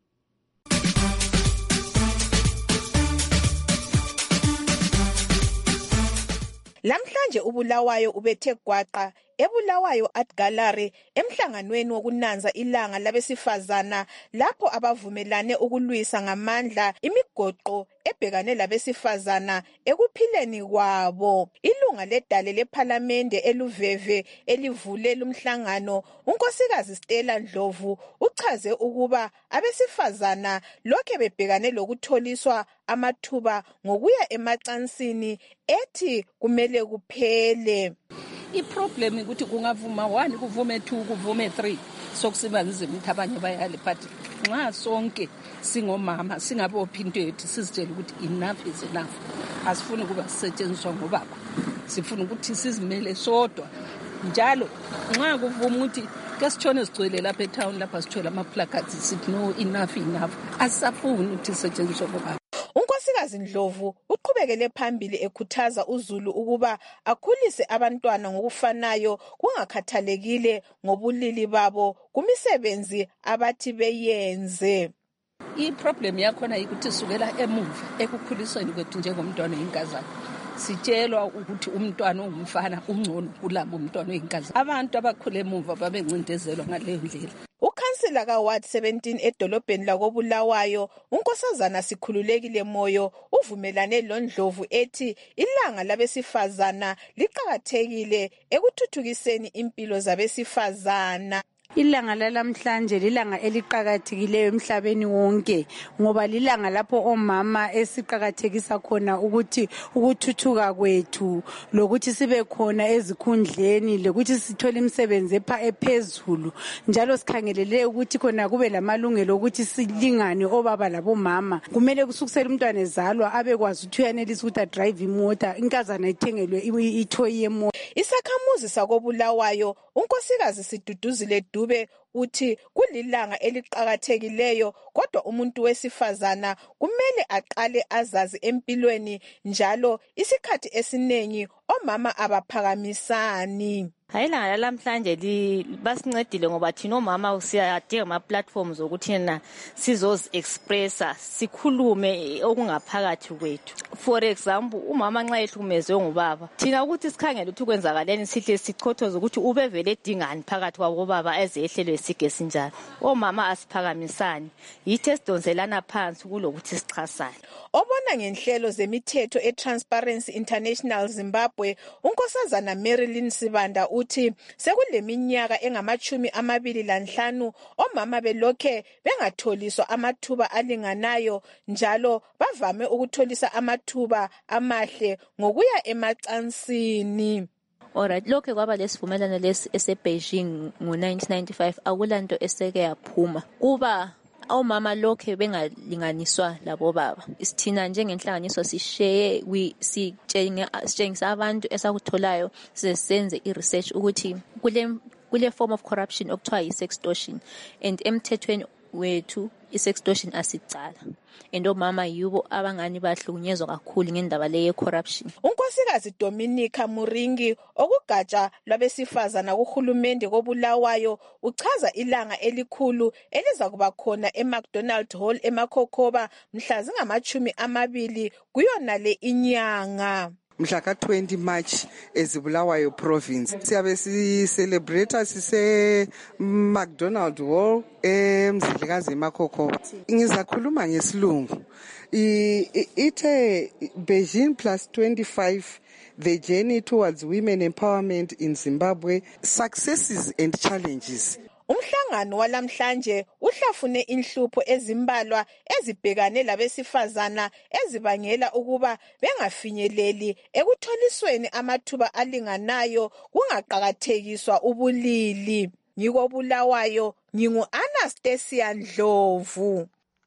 Lamhlanje uBulawayo ubethe gwaqa eBulawayo Art Gallery emhlanganweni wokunanza ilanga labesifazana lapho abavumelane ukulwisa ngamandla imigoqo ebhekane labesifazana ekuphileni kwabo. Ilunga ledale lePhalamende eLuveve elivule lumhlangano unkosikazi Stella Ndlovu uchaze ukuba abesifazana lokhe bebhekane lokutholiswa amathuba ngokuya emacansini ethi kumele kuphele. Iproblem ukuthi kungavuma 1 kuvume 2 kuvume 3 sokusebenza ukuthi abanye bayale but nxa sonke singomama singabophi into yethu sizitshela ukuthi enough is enough. Asifuni kuba sisetshenziswa ngobaba, sifuna ukuthi sizimele sodwa njalo nxa kuvuma ukuthi ke sitshone sigcwele lapha etown lapha sithola ama-placards sithi no enough asisafuni ukuthi sisetshenziswe ngobaba. Unkosikazi Ndlovu uqhubekele phambili ekhuthaza uZulu ukuba akhulise abantwana ngokufanayo kungakhathalekile ngobulili babo kumisebenzi abathi beyenze. Iproblem yakhona ukuthi sukela emuva ekukhulisweni kwethu njengomntwana oyinkazana. Sitshelwa ukuthi umntwana ongumfana ungcono kulabo umntwana oyinkazana. Abantu abakhule emuva babencindezelwa ngaleyo ndlela. Ukhansila kaWard 17 edolobheni lakoBulawayo unkosazana Sikhululekile Moyo uvumelane loNdlovu ethi ilanga labesifazana liqhakathekile ekuthuthukiseni impilo zabesifazana. Ilanga lalamhlanje lilanga eliqhakathekileyo emhlabeni wonke ngoba lilanga lapho omama esiqhakathekisa khona ukuthi ukuthuthuka kwethu lokuthi sibe khona ezikhundleni lokuthi sithole imisebenzi ephezulu njalo sikhangelele ukuthi khona kube lamalungelo ukuthi silingane obaba labomama. Kumele kusukisela umntwana ezalwa abekwazi ukuthi uyanelisa ukuthi adrive imota, inkazana ithengelwe ithoyi yemota. Isakhamuzi sakoBulawayo unkosikazi Siduduzile Dube uthi kulilanga eliqhakathekileyo kodwa umuntu wesifazana kumele aqale azazi empilweni njalo isikhathi esiningi omama abaphakamisani. Ilanga lalamhlanje basincedile ngoba thina omama siyadinga ama-platforms okuthi na sizozi-expressa sikhulume okungaphakathi kwethu. For example, umama nxa ehlukumezwe ngubaba thina ukuthi sikhangele ukuthi kwenzakaleni sihle sichothoze ukuthi ubevele edingani phakathi kwabobaba eze ehlelwe isige sinjalo. Omama asiphakamisani yithi esidonselana phansi kulokuthi sichasane. Obona ngenhlelo zemithetho eTransparency International Zimbabwe unkosazana Marilyn Sibanda uthi sekuleminyaka engama-25 omama belokhe bengatholiswa amathuba alinganayo njalo bavame ukutholisa amathuba amahle ngokuya emacansini. Alright, lokho kwaba lesivumelano lesi eseBeijing ngo-1995 akulanto eseke yaphuma kuba omama lokhe bengalinganiswa labo baba. Isithina njengenhlanganiso sishare sitshengisa abantu esakutholayo sisenze i-research ukuthi kule form of corruption okuthiwa yi-sextortion and emthethweni wethu i-sextortion asicala and omama yibo abangani bahlukunyezwa kakhulu ngendaba le ye-corruption. unkosikazi Dominica Muringi okugatsha lwabesifazana kuhulumende koBulawayo uchaza ilanga elikhulu eliza kuba khona eMcDonald Hall eMakhokoba mhla zingama-20 kuyona le inyanga. Mhla ka-20 March eZibulawayo province siyabe si-celebrate sise McDonald Hall eMzilikazi eMakhokoba. Ngizakhuluma ngesilungu. Ithe Beijing plus 25 the journey towards women empowerment in Zimbabwe, successes and challenges. Umhlangano walamhlanje uhlafune inhlupho ezimbalwa ezibhekane labesifazana ezibangela ukuba bengafinyeleli ekutholisweni amathuba alinganayo kungaqhakathekiswa ubulili. NgikoBulawayo ngingu-Anastasia Ndlovu.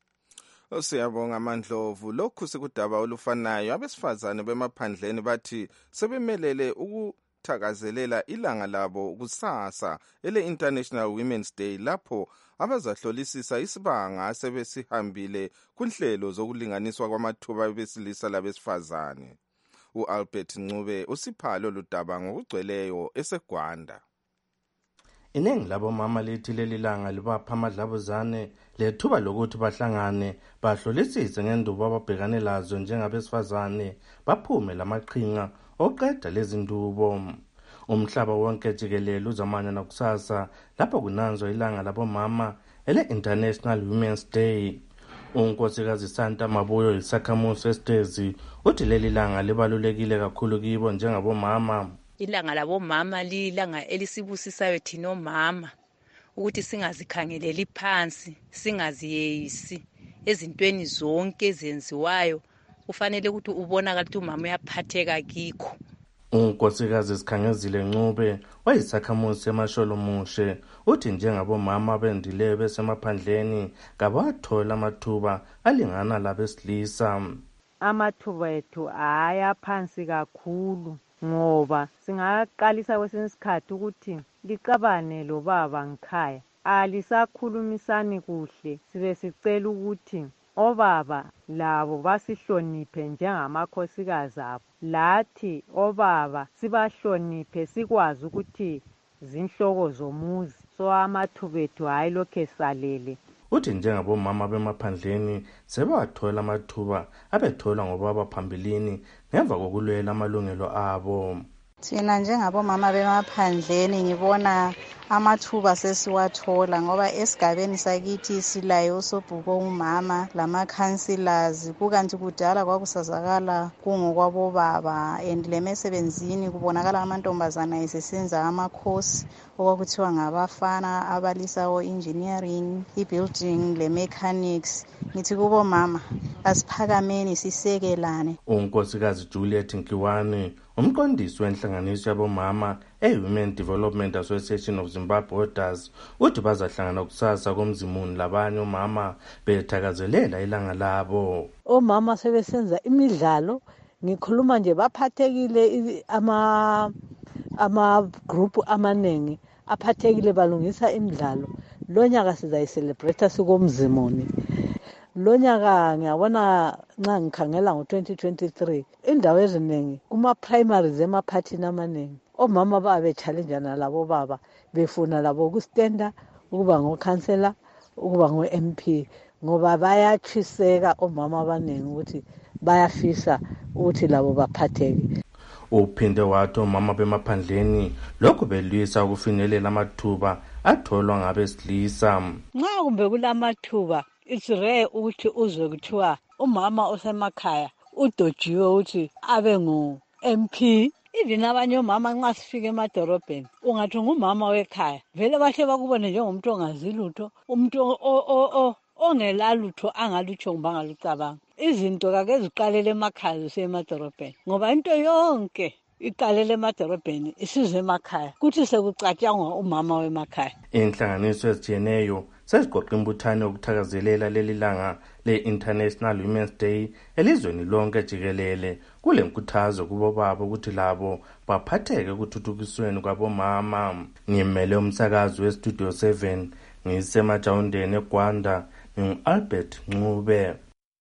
Siyabonga Mandlovu. Lokhu sikudaba olufanayo abesifazane bemaphandleni bathi sebemelele thakazelela ilanga labo kusasa ele-International Women's Day lapho abazahlolisisa isibanga sebesihambile kunhlelo zokulinganiswa kwamathuba besilisa labesifazane. U-Albert Ncube usiphalo ludaba ngokugcweleyo eseGwanda. Iningi labomama lithi leli langa libapha amadlabuzane lethuba lokuthi bahlangane bahlolisise ngendubo ababhekane lazo njengabesifazane baphume lamaqhinga oqeda lezi ndubo. Umhlaba wonke jikelele uzamanya nakusasa lapho kunanzwa ilanga labomama ele-International Women's Day. Unkosikazi Santa Mabuyo isakhamuzi esitezi uthi leli langa libalulekile kakhulu kibo njengabomama. Ilanga labomama lilanga elisibusisayo thina omama ukuthi singazikhangeleli phansi, singaziyeyisi ezintweni zonke ezenziwayo. Kufanele ukuthi ubonakala ukuthi umama uyaphatheka kikho. Unkosikazi Sikhangezile Ncube wayisakhamuzi eMasholomushe uthi njengabomama bendileyo besemaphandleni kabathola amathuba alingana labesilisa. Amathuba ethu ayaphansi kakhulu ngoba singaqalisa kwesinye isikhathi ukuthi licabane lo baba ngikhaya alisakhulumisani kuhle, sibe sicela ukuthi obaba labo basihloniphe njengamakhosikazi abo, lathi obaba sibahloniphe sikwazi ukuthi zinhloko zomuzi. So amathuba ethu hayi lokho esalele. Uthi njengabomama bemaphandleni sebewathola amathuba abethola ngobaba phambilini ngemva kokulwela amalungelo abo. Thina njengabomama bemaphandleni ngibona amathuba sesiwathola ngoba esigabeni sakithi silayo usobhuko umama lama-councillors, kukanti kudala kwakusazakala kungokwabobaba and lemesebenzini kubonakala amantombazana esesenza amakhosi okwakuthiwa ngabafana abalisa o-engineering, i-building, le-mechanics. Ngithi kubomama asiphakameni sisekelane. Unkosikazi Juliet Nkiwane umqondisi wenhlanganiso yabomama e-Women Development Association of Zimbabwe Orders uthi bazahlangana kusasa komzimuni labanye omama bethakazelela ilanga labo. Omama sebesenza imidlalo, ngikhuluma nje baphathekile ama-group amanengi aphathekile balungisa imidlalo. Lo nyaka sizayicelebrate sikomzimuni. Lo nyaka ngiyabona nxa ngikhangela ngo-2023 indawo eziningi kuma-primaries emaphathini amaningi omama babechallenjana labo baba befuna labo ukustenda ukuba ngokhansela ukuba ngo-MP ngoba bayatshiseka omama abaningi ukuthi bayafisa ukuthi labo baphatheke. Uphinde wathi omama bemaphandleni lokhu belwisa ukufinyelela amathuba atholwa ngabesilisa. Nxa kumbe kulamathuba it's rare ukuthi uzwe kuthiwa umama osemakhaya udojiwe ukuthi abe ngu-MP. Even abanye omama nxa sifika emadorobheni ungathi ngumama wekhaya vele bahle bakubone njengomuntu ongazi lutho, umuntu ongelalutho angalutsho kumbe angalucabanga. Izinto kake ziqalele emakhaya zisiya emadorobheni ngoba into yonke iqalele emadorobheni isize emakhaya kuthi sekucatshangwa umama wemakhaya. Inhlanganiso ezijiyeneyo seziqoqa imbuthano yokuthakazelela leli langa le-International Women's Day elizweni lonke jikelele kule nkuthazo kubo babo ukuthi labo baphatheke ekuthuthukisweni kwabomama. Ngimele umsakazi weStudio 7 ngisemajawundeni eGwanda ngingu-Albert Ncube.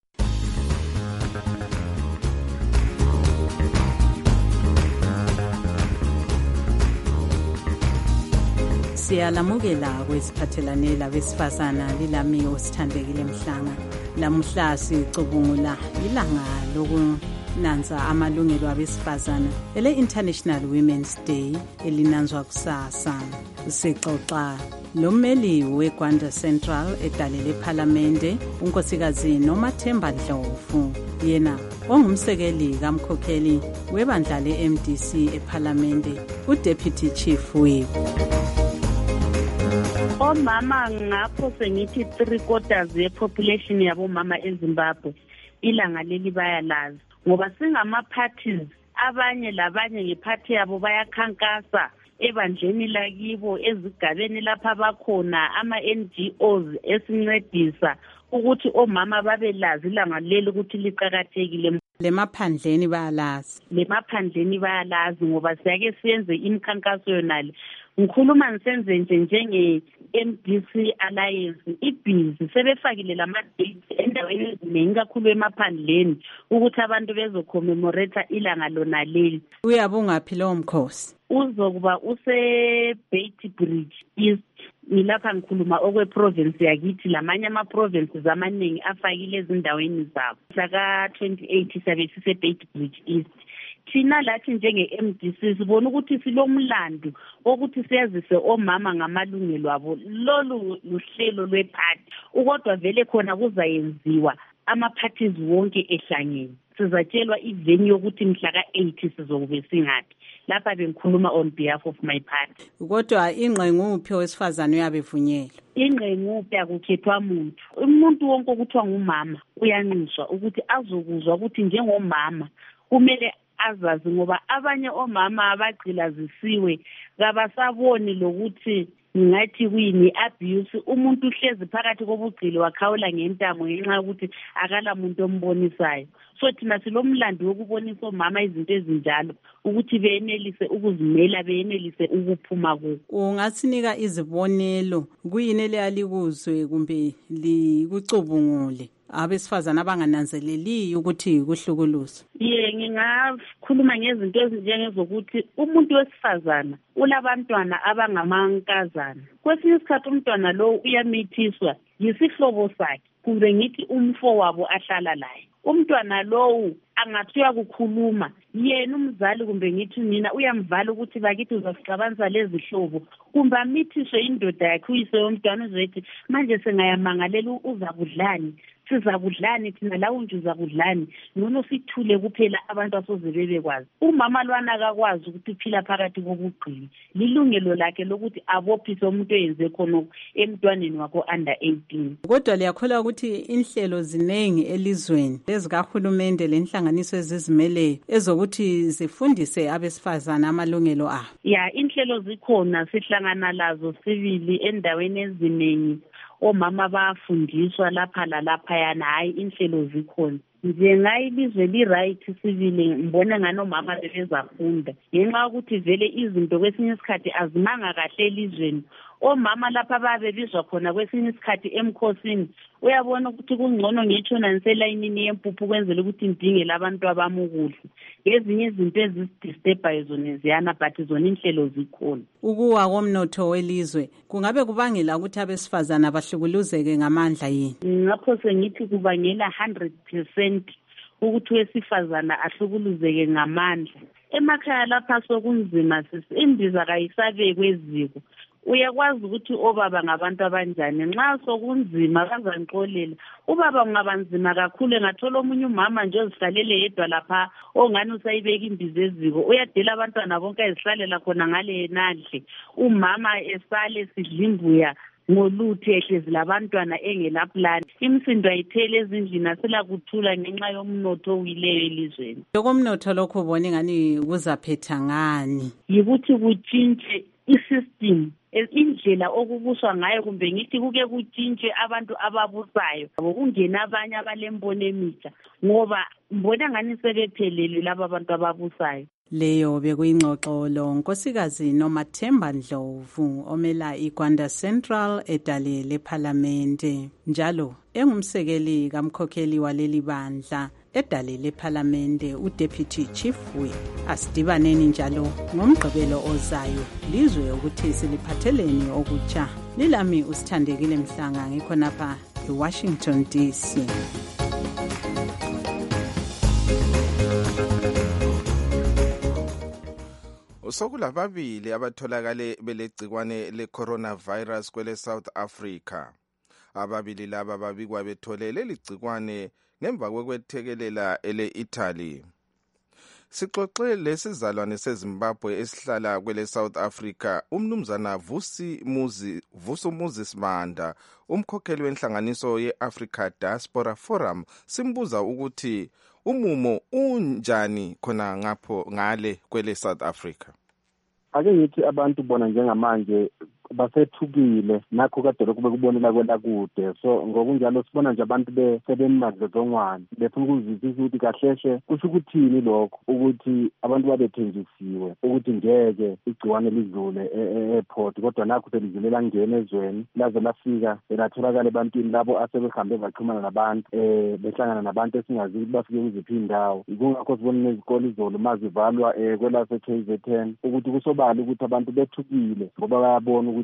Siyalamukela kwesiphathelane labesifazana lilami osithandekile Mhlanga. Lamuhla sicubungula ilanga lokunanza amalungelo abesifazana ele-International Women's Day elinanzwa kusasa. Sixoxa lommeli weGwanda Central edale lephalamende unkosikazi Nomathemba Ndlovu, yena ongumsekeli kamkhokheli webandla le-MDC ephalamende, uDeputy Chief Whip. Omama ngapho sengithi 3/4 yepopulation yabomama eZimbabwe ilanga leli bayalazi, ngoba singama-parties abanye labanye ngephathi yabo bayakhankasa ebandleni lakibo, ezigabeni lapha bakhona ama-NGOs esincedisa ukuthi omama babelazi ilanga leli ukuthi liqakathekile. Lemaphandleni bayalazi ngoba siyake siyenze imikhankaso yonale. Ngikhuluma ngisenze njenge-MDC Alliance ibhizi sebefakile lama-date endaweni eziningi kakhulu emaphandleni ukuthi abantu bezocommemorate ilanga lona leli. Uyabe ungaphi lowo mkhosi? Uzokuba use-Beitbridge East. Ngilapha ngikhuluma okwe-province yakithi, lamanye ama-provinces amaningi afakile ezindaweni zabo. Mhlaka 28 sabe sise-Beitbridge East. Thina lathi njenge-MDC sibona ukuthi silomlando ukuthi siyazise omama ngamalungelo abo. Lolu luhlelo lwephathi, ukodwa vele khona kuzayenziwa ama-parties wonke ehlangene. Sizatshelwa ivenue yokuthi mhlaka 8 sizokube singathi. Lapha bengikhuluma on behalf of my party. Kodwa ingqenguphi owesifazane uyabevunyelwa? Ingqenguphi akukhethwa umuntu wonke okuthiwa ngumama uyanxuswa ukuthi azokuzwa ukuthi njengomama kumele azazi, ngoba abanye omama abagcilazisiwe kabasaboni lokuthi ngathi kuyini abuse. Umuntu uhlezi phakathi kobugcili wakhawula ngentamo ngenxa yokuthi akala muntu ombonisayo. So thina silomlando wokubonisa omama izinto ezinjalo ukuthi benelise ukuzimela, benelise ukuphuma kuko. Ungasinika izibonelo kuyini leyalikuzwe kumbe likucubungule abesifazana abangananzeleli ukuthi kuhlukuluza? Ngingakhuluma ngezinto ezinjengezokuthi umuntu wesifazana ulabantwana abangamankazana. Kwesinye isikhathi umntwana lo uyamithiswa yisihlobo sakhe kumbe ngithi umfo wabo ahlala laye. Umntwana lowu angathiwa kukhuluma, yena umzali kumbe ngithi nina uyamvala ukuthi bakithi uzasixabanisa lezi hlobo, kumbe amithiswe indoda yakhe uyise yomntwana uzothi manje sengayamangalela uzakudlani, sizakudlani thina la unje uzakudlani, ngono sithule kuphela abantu asoze bebekwazi. Umama lwana akakwazi ukuthi uphila phakathi kobugqili, lilungelo lakhe lokuthi abophise umuntu oyenze khona emntwaneni wakho under 18. Kodwa liyakholwa ukuthi inhlelo zinengi elizweni lezikahulumende lenhlanganiso ezizimeleyo ezokuthi zifundise abesifazana amalungelo abo? Inhlelo zikhona, sihlangana lazo sibili endaweni eziningi. Omama bayafundiswa lapha lalaphayana, hayi inhlelo zikhona. Njengayi ilizwe li-right sibili ngibona ngani omama bebezafunda ngenxa yokuthi vele izinto kwesinye isikhathi azimanga kahle elizweni. Omama lapha babebizwa khona kwesinye isikhathi emkhosini, uyabona ukuthi kungcono ngitshona ngiselayinini yempuphu kwenzela ukuthi ngidingele abantu abami ukudla. Ngezinye izinto ezidisturbayo zona ziyana, but zona inhlelo zikhona. Ukuwa komnotho welizwe kungabe kubangela ukuthi abesifazana bahlukuluzeke ngamandla yini? Ngapho sengithi kubangela 100% ukuthi wesifazana ahlukuluzeke ngamandla. Emakhaya lapha sokunzima indiza kayisabekwe eziko. Uyakwazi ukuthi obaba ngabantu abanjani, nxa sokunzima bazanixolela. Ubaba ungabanzima kakhulu engathola omunye umama nje ozihlalele yedwa lapha ongani usayibeka imbiza eziko, uyadela abantwana bonke ezihlalela khona ngale nandle, umama esale sidlimbuya ngoluthi ehlezi labantwana engela plan. Imisindo ayithele ezindlini asela kuthula ngenxa yomnotho owileyo elizweni. Lokomnotho lokho ubone ngani kuzaphetha ngani? Yikuthi kutshintshe isystem, indlela okubuswa ngayo, kumbe ngithi kuke kutshintshe abantu ababusayo, kungena abanye abalembono emitsha, ngoba mbona ngani sebephelele laba abantu ababusayo. Leyo bekuyingxoxo lo Nkosikazi Nomathemba Ndlovu omela iGwanda Central edale leParlamente, njalo engumsekeli kamkhokheli waleli bandla edale leParlamente uDeputy Chief Whip. Asidibaneni njalo ngomgqibelo ozayo lizwe ukuthi siliphatheleni okutsha. Lilami uSithandekile Mhlanga ngikhonapha eWashington DC. Sokulababili abatholakale belegcikwane le-coronavirus kwele South Africa. Ababili laba babikwa bethole leli gcikwane ngemva kwethekelela ele-Italy. Sixoxe lesizalwane seZimbabwe esihlala kwele South Africa, umnumzana Vusumuzi Smanda, umkhokheli wenhlanganiso ye-Africa Diaspora Forum, simbuza ukuthi umumo unjani khona ngale kwele South Africa. Ake ngithi abantu bona njengamanje basethukile nakho kade lokhu bekubonela kwela kude, so ngokunjalo sibona nje abantu sebemmadlodlongwane befuna ukuzwisisa ukuthi kahleshe kusho ukuthini lokho, ukuthi abantu babethenjisiwe ukuthi ngeke igciwane lidlule e-airport, kodwa nakho selidlule langena ezweni laze lafika latholakala ebantwini labo asebehambe baxhumana nabantu behlangana nabantu esingazi ukuthi bafike kuziphi indawo. Kungakho sibona nezikole izolo mazivalwa kwelase-KZN ukuthi kusobala ukuthi abantu bethukile ngoba bayabona ukuthi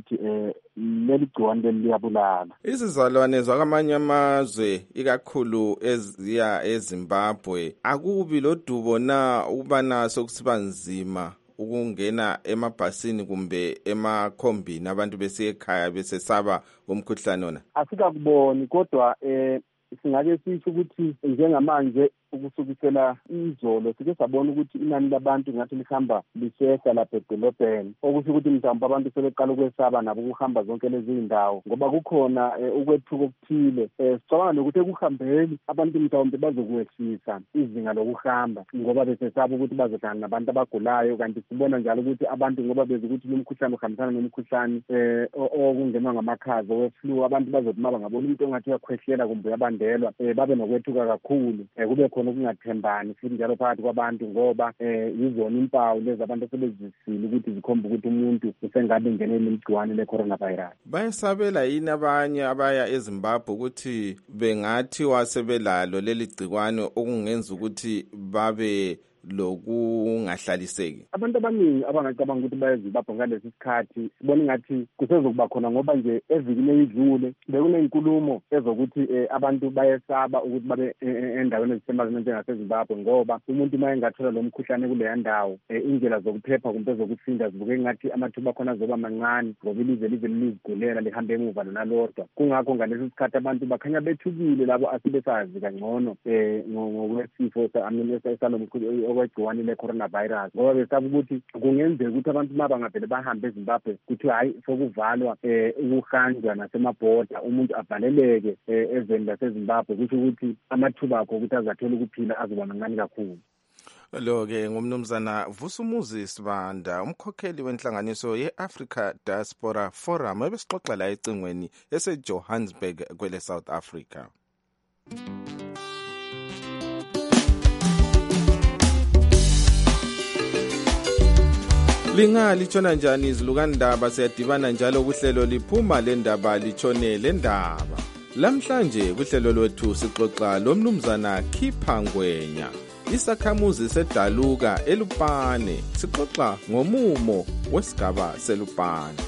leli gciwane leli liyabulala. Izizalwane zakwamanye amazwe ikakhulu eziya eZimbabwe akubi lodubo na ukuba naso kusiba nzima ukungena emabhasini kumbe emakhombini abantu besiye ekhaya besesaba umkhuhlane ona? Asikakuboni, kodwa singake sisho ukuthi njengamanje ukusukisela izolo sike sabona ukuthi inani labantu ngathi lihamba lisehla lapha edolobheni, okusho ukuthi mhlawumbe abantu sebeqala ukwesaba nabo ukuhamba zonke lezi zindawo ngoba kukhona ukwethuka okuthile. Sicabanga nokuthi ekuhambeni abantu mhlawumbe bazokwehlisa izinga lokuhamba ngoba besesaba ukuthi bazohlangana nabantu abagulayo, kanti sibona njalo ukuthi abantu ngoba beze ukuthi lo mkhuhlane uhambisana nomkhuhlane okungenwa ngamakhaza we-flu, abantu bazothi uma bangabona umuntu ongathi uyakhwehlela kumbe uyabandelwa babe nokwethuka kakhulu, kube khona ukungathembani futhi njalo phakathi kwabantu ngoba yizona impawu lezi abantu asebezisile ukuthi zikhomba ukuthi umuntu usengabe ngenele igciwane le-coronavirus. Bayesabela yini abanye abaya eZimbabwe ukuthi bengathi wasebelalo leli gciwane okungenza ukuthi babe lokungahlaliseki? Abantu abaningi abangacabanga ukuthi bayeZimbabwe ngalesi sikhathi sibona ngathi kusezokuba khona ngoba nje evikini eyidlule bekunenkulumo ezokuthi abantu bayesaba ukuthi babe endaweni ezisemazweni njengaseZimbabwe ngoba umuntu uma engathola lo mkhuhlane kuleya ndawo indlela zokuphepha kumbe zokusinda zibuke ngathi amathuba khona zoba mancane ngoba ilizwe lizigulela lihambe emuva lona lodwa. Kungakho ngalesi sikhathi abantu bakhanya bethukile labo asibesazi kangcono ngokwesifo okwegciwane le-coronavirus ngoba besaba ukuthi kungenzeka ukuthi abantu uma bangavele bahambe eZimbabwe kuthiwa hayi sokuvalwa ukuhanjwa nasemabhoda umuntu avaleleke ezweni laseZimbabwe, kusho ukuthi amathuba akho ukuthi azathole ukuphila azoba mancane kakhulu. Lo-ke ngumnumzana Vusumuzi Smanda, umkhokheli wenhlanganiso ye-Africa Diaspora Forum, ebesixoxa la ecingweni eseJohannesburg kwele South Africa. Litshona njani izilukandaba? Siyadibana njalo kuhlelo liphuma lendaba litshone lendaba. Lamhlanje kuhlelo lwethu sixoxa lomnumzana Khipha Ngwenya, isakhamuzi seDaluka eLupane. Sixoxa ngomumo wesigaba seLupane.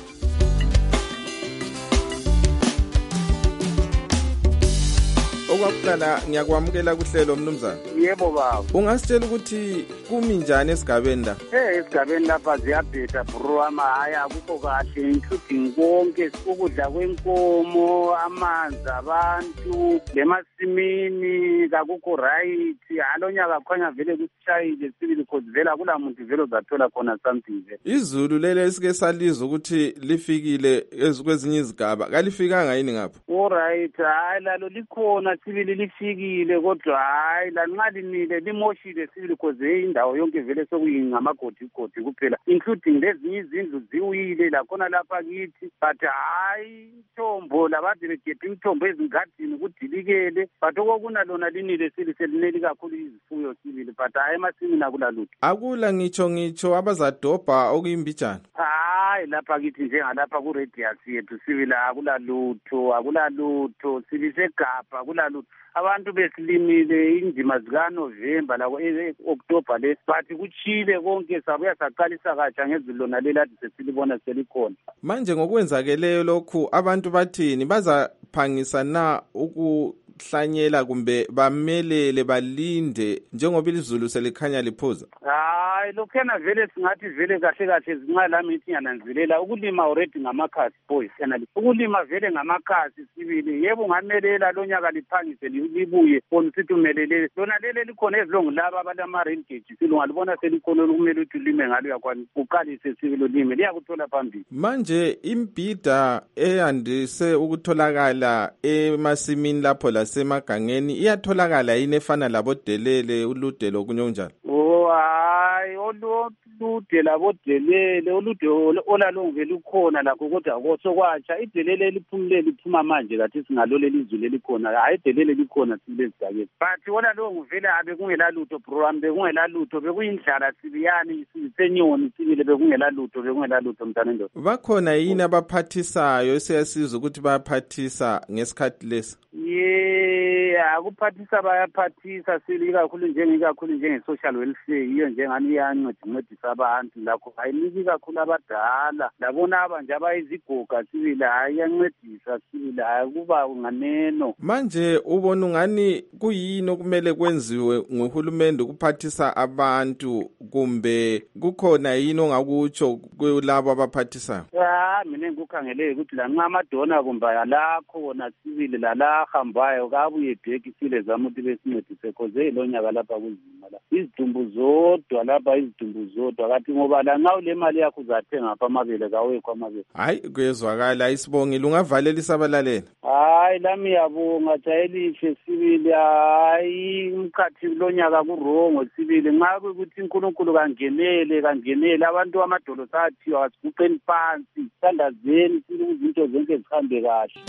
Okwakuqala ngiyakwamukela kuhlelo mnumzana. Yebo baba. Ungasitshela ukuthi kumi njani esigabeni la? Esigabeni lapha ziyabheda bro, amahaya akukho kahle, including konke ukudla kwenkomo, amanzi abantu, lemasimini kakukho right. Alonyaka khanya vele kusishayile sibili because vele akula muntu vele uzathola khona something vele. Izulu lele esike salizwa ukuthi lifikile kwezinye izigaba kalifikanga yini ngapha? All right, hayi lalo likhona sibili lifikile kodwa hayi lanxa linile limoshile sibili cause indawo yonke vele sokuyingamagodi kuphela including lezinye izindlu ziwile lakhona lapha kithi but hayi imithombo labade begebhe imithombo ezingadini kudilikele but okokuna lona linile sibili selineli kakhulu izifuyo sibili but hayi emasimini akulalutho. Akula ngitsho abazadobha okuyimbijana. Hayi lapha kithi njengalapha ku-radius yethu sibili akulalutho sibisegabha akulalutho. Abantu besilimile indima zikaNovember lako October le but kuchile konke sabuya saqalisa katsha ngezulu lona lelathi sesilibona selikhona. Manje ngokwenzakeleyo lokhu abantu bathini bazaphangisa na ukuhlanyela kumbe bamelele balinde njengoba izulu selikhanya liphuza? Hayi lokhena vele singathi vele kahle zinxa lami ithi ngiyananzelela ukulima already ngamakhasi boys kanali ukulima vele ngamakhasi sibili yebo ngamelela lonyaka liphangise libuye bona sithi umelele lona lele likhona ezilongo laba abalama rain gauge silungalibona selikhona lokumele ukuthi ulime ngalo yakwani uqalise sibili ulime liyakuthola phambili. Manje imbhida eyandise ukutholakala emasimini lapho lasemagangeni iyatholakala yini efana labodelele ulude lokunye onjalo? Hayi olude labodelele olude olalonge lukhona lakho kodwa kosokwatsha idelele liphuma manje kathi singaloleli izulu elikhona hayi idelele likhona silezidakeni but olalonge vele abe kungelalutho program bekungelalutho bekuyindlala sibiyani sisenyoni sibile bekungelalutho mntana ndoda. Bakhona yini abaphathisayo esiyasiza ukuthi bayaphathisa ngesikhathi lesi? Akuphathisa bayaphathisa sibili kakhulu njenge-social welfare iyo njengani iyancedisa abantu lakho ayiniki kakhulu abadala labona abanje abayizigoga sibili hayi iyancedisa sibili hayi kuba nganeno. Manje ubona ungani kuyini okumele kwenziwe nguhulumende ukuphathisa abantu kumbe kukhona yini ongakutsho kulabo abaphathisayo? Mina ngikukhangele ukuthi lanxa amadona kumbe alakho wona sibili lalahambayo kabuye bheki sile zama ukuthi besincedise cause lonyaka lapha kunzima la izidumbu zodwa kathi ngoba lanxa ule mali yakho uzathenga apha amabele kawekho amabele. Hayi kuyezwakala isibongile ungavalela isabalalela. Hayi lami yabonga jayelihle sibili hayi umkhathi lonyaka kurongo sibili nxa ukuthi uNkulunkulu kangenele abantu amadolo sathiwa asiguqeni phansi sandazeni sibili izinto zonke zihambe kahle.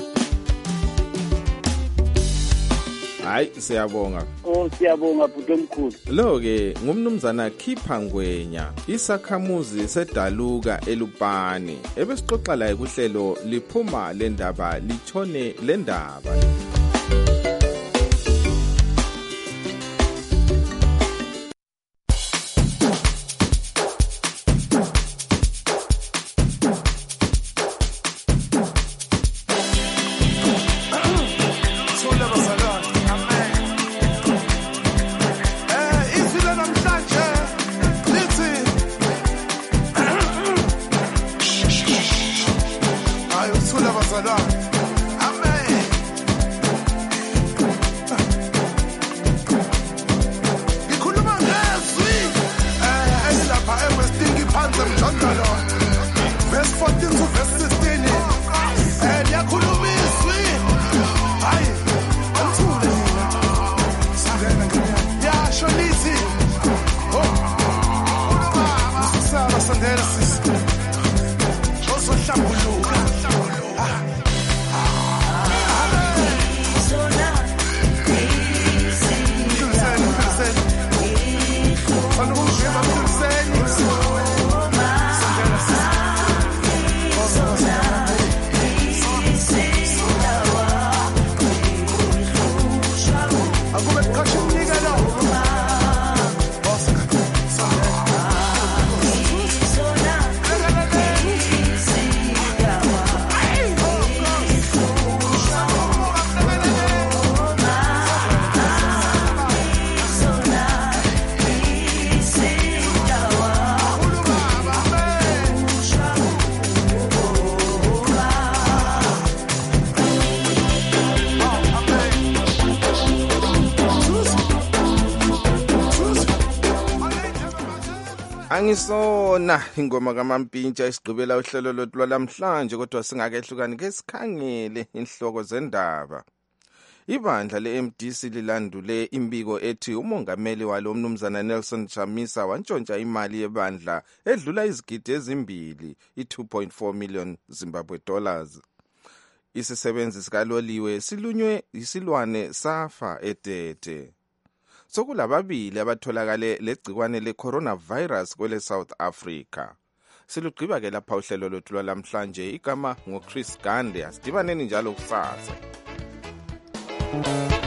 Hayi siyabonga. Siyabonga bhuti omkhulu. Lo-ke ngumnumzana Khipha Ngwenya isakhamuzi sedaluka eLupane ebesixoxa laye kuhlelo liphuma lendaba litshone lendaba. Angisona ingoma kaMampintsha isigqibela uhlelo lwethu lwalamhlanje kodwa singakehlukani ke sikhangele inhloko zendaba. Ibandla le-MDC lilandule imbiko ethi umongameli walo umnumzana Nelson Chamisa wantshontsha imali yebandla edlula izigidi ezimbili, i-2.4 million Zimbabwe dollars. Isisebenzi sikaloliwe silunywe isilwane safa eTete. Sokulababili abatholakale legcikwane le-coronavirus kwele South Africa. Silugqiba ke lapha uhlelo lwethu lwalamhlanje. Igama ngoChris Gande. Asidibaneni njalo kusasa.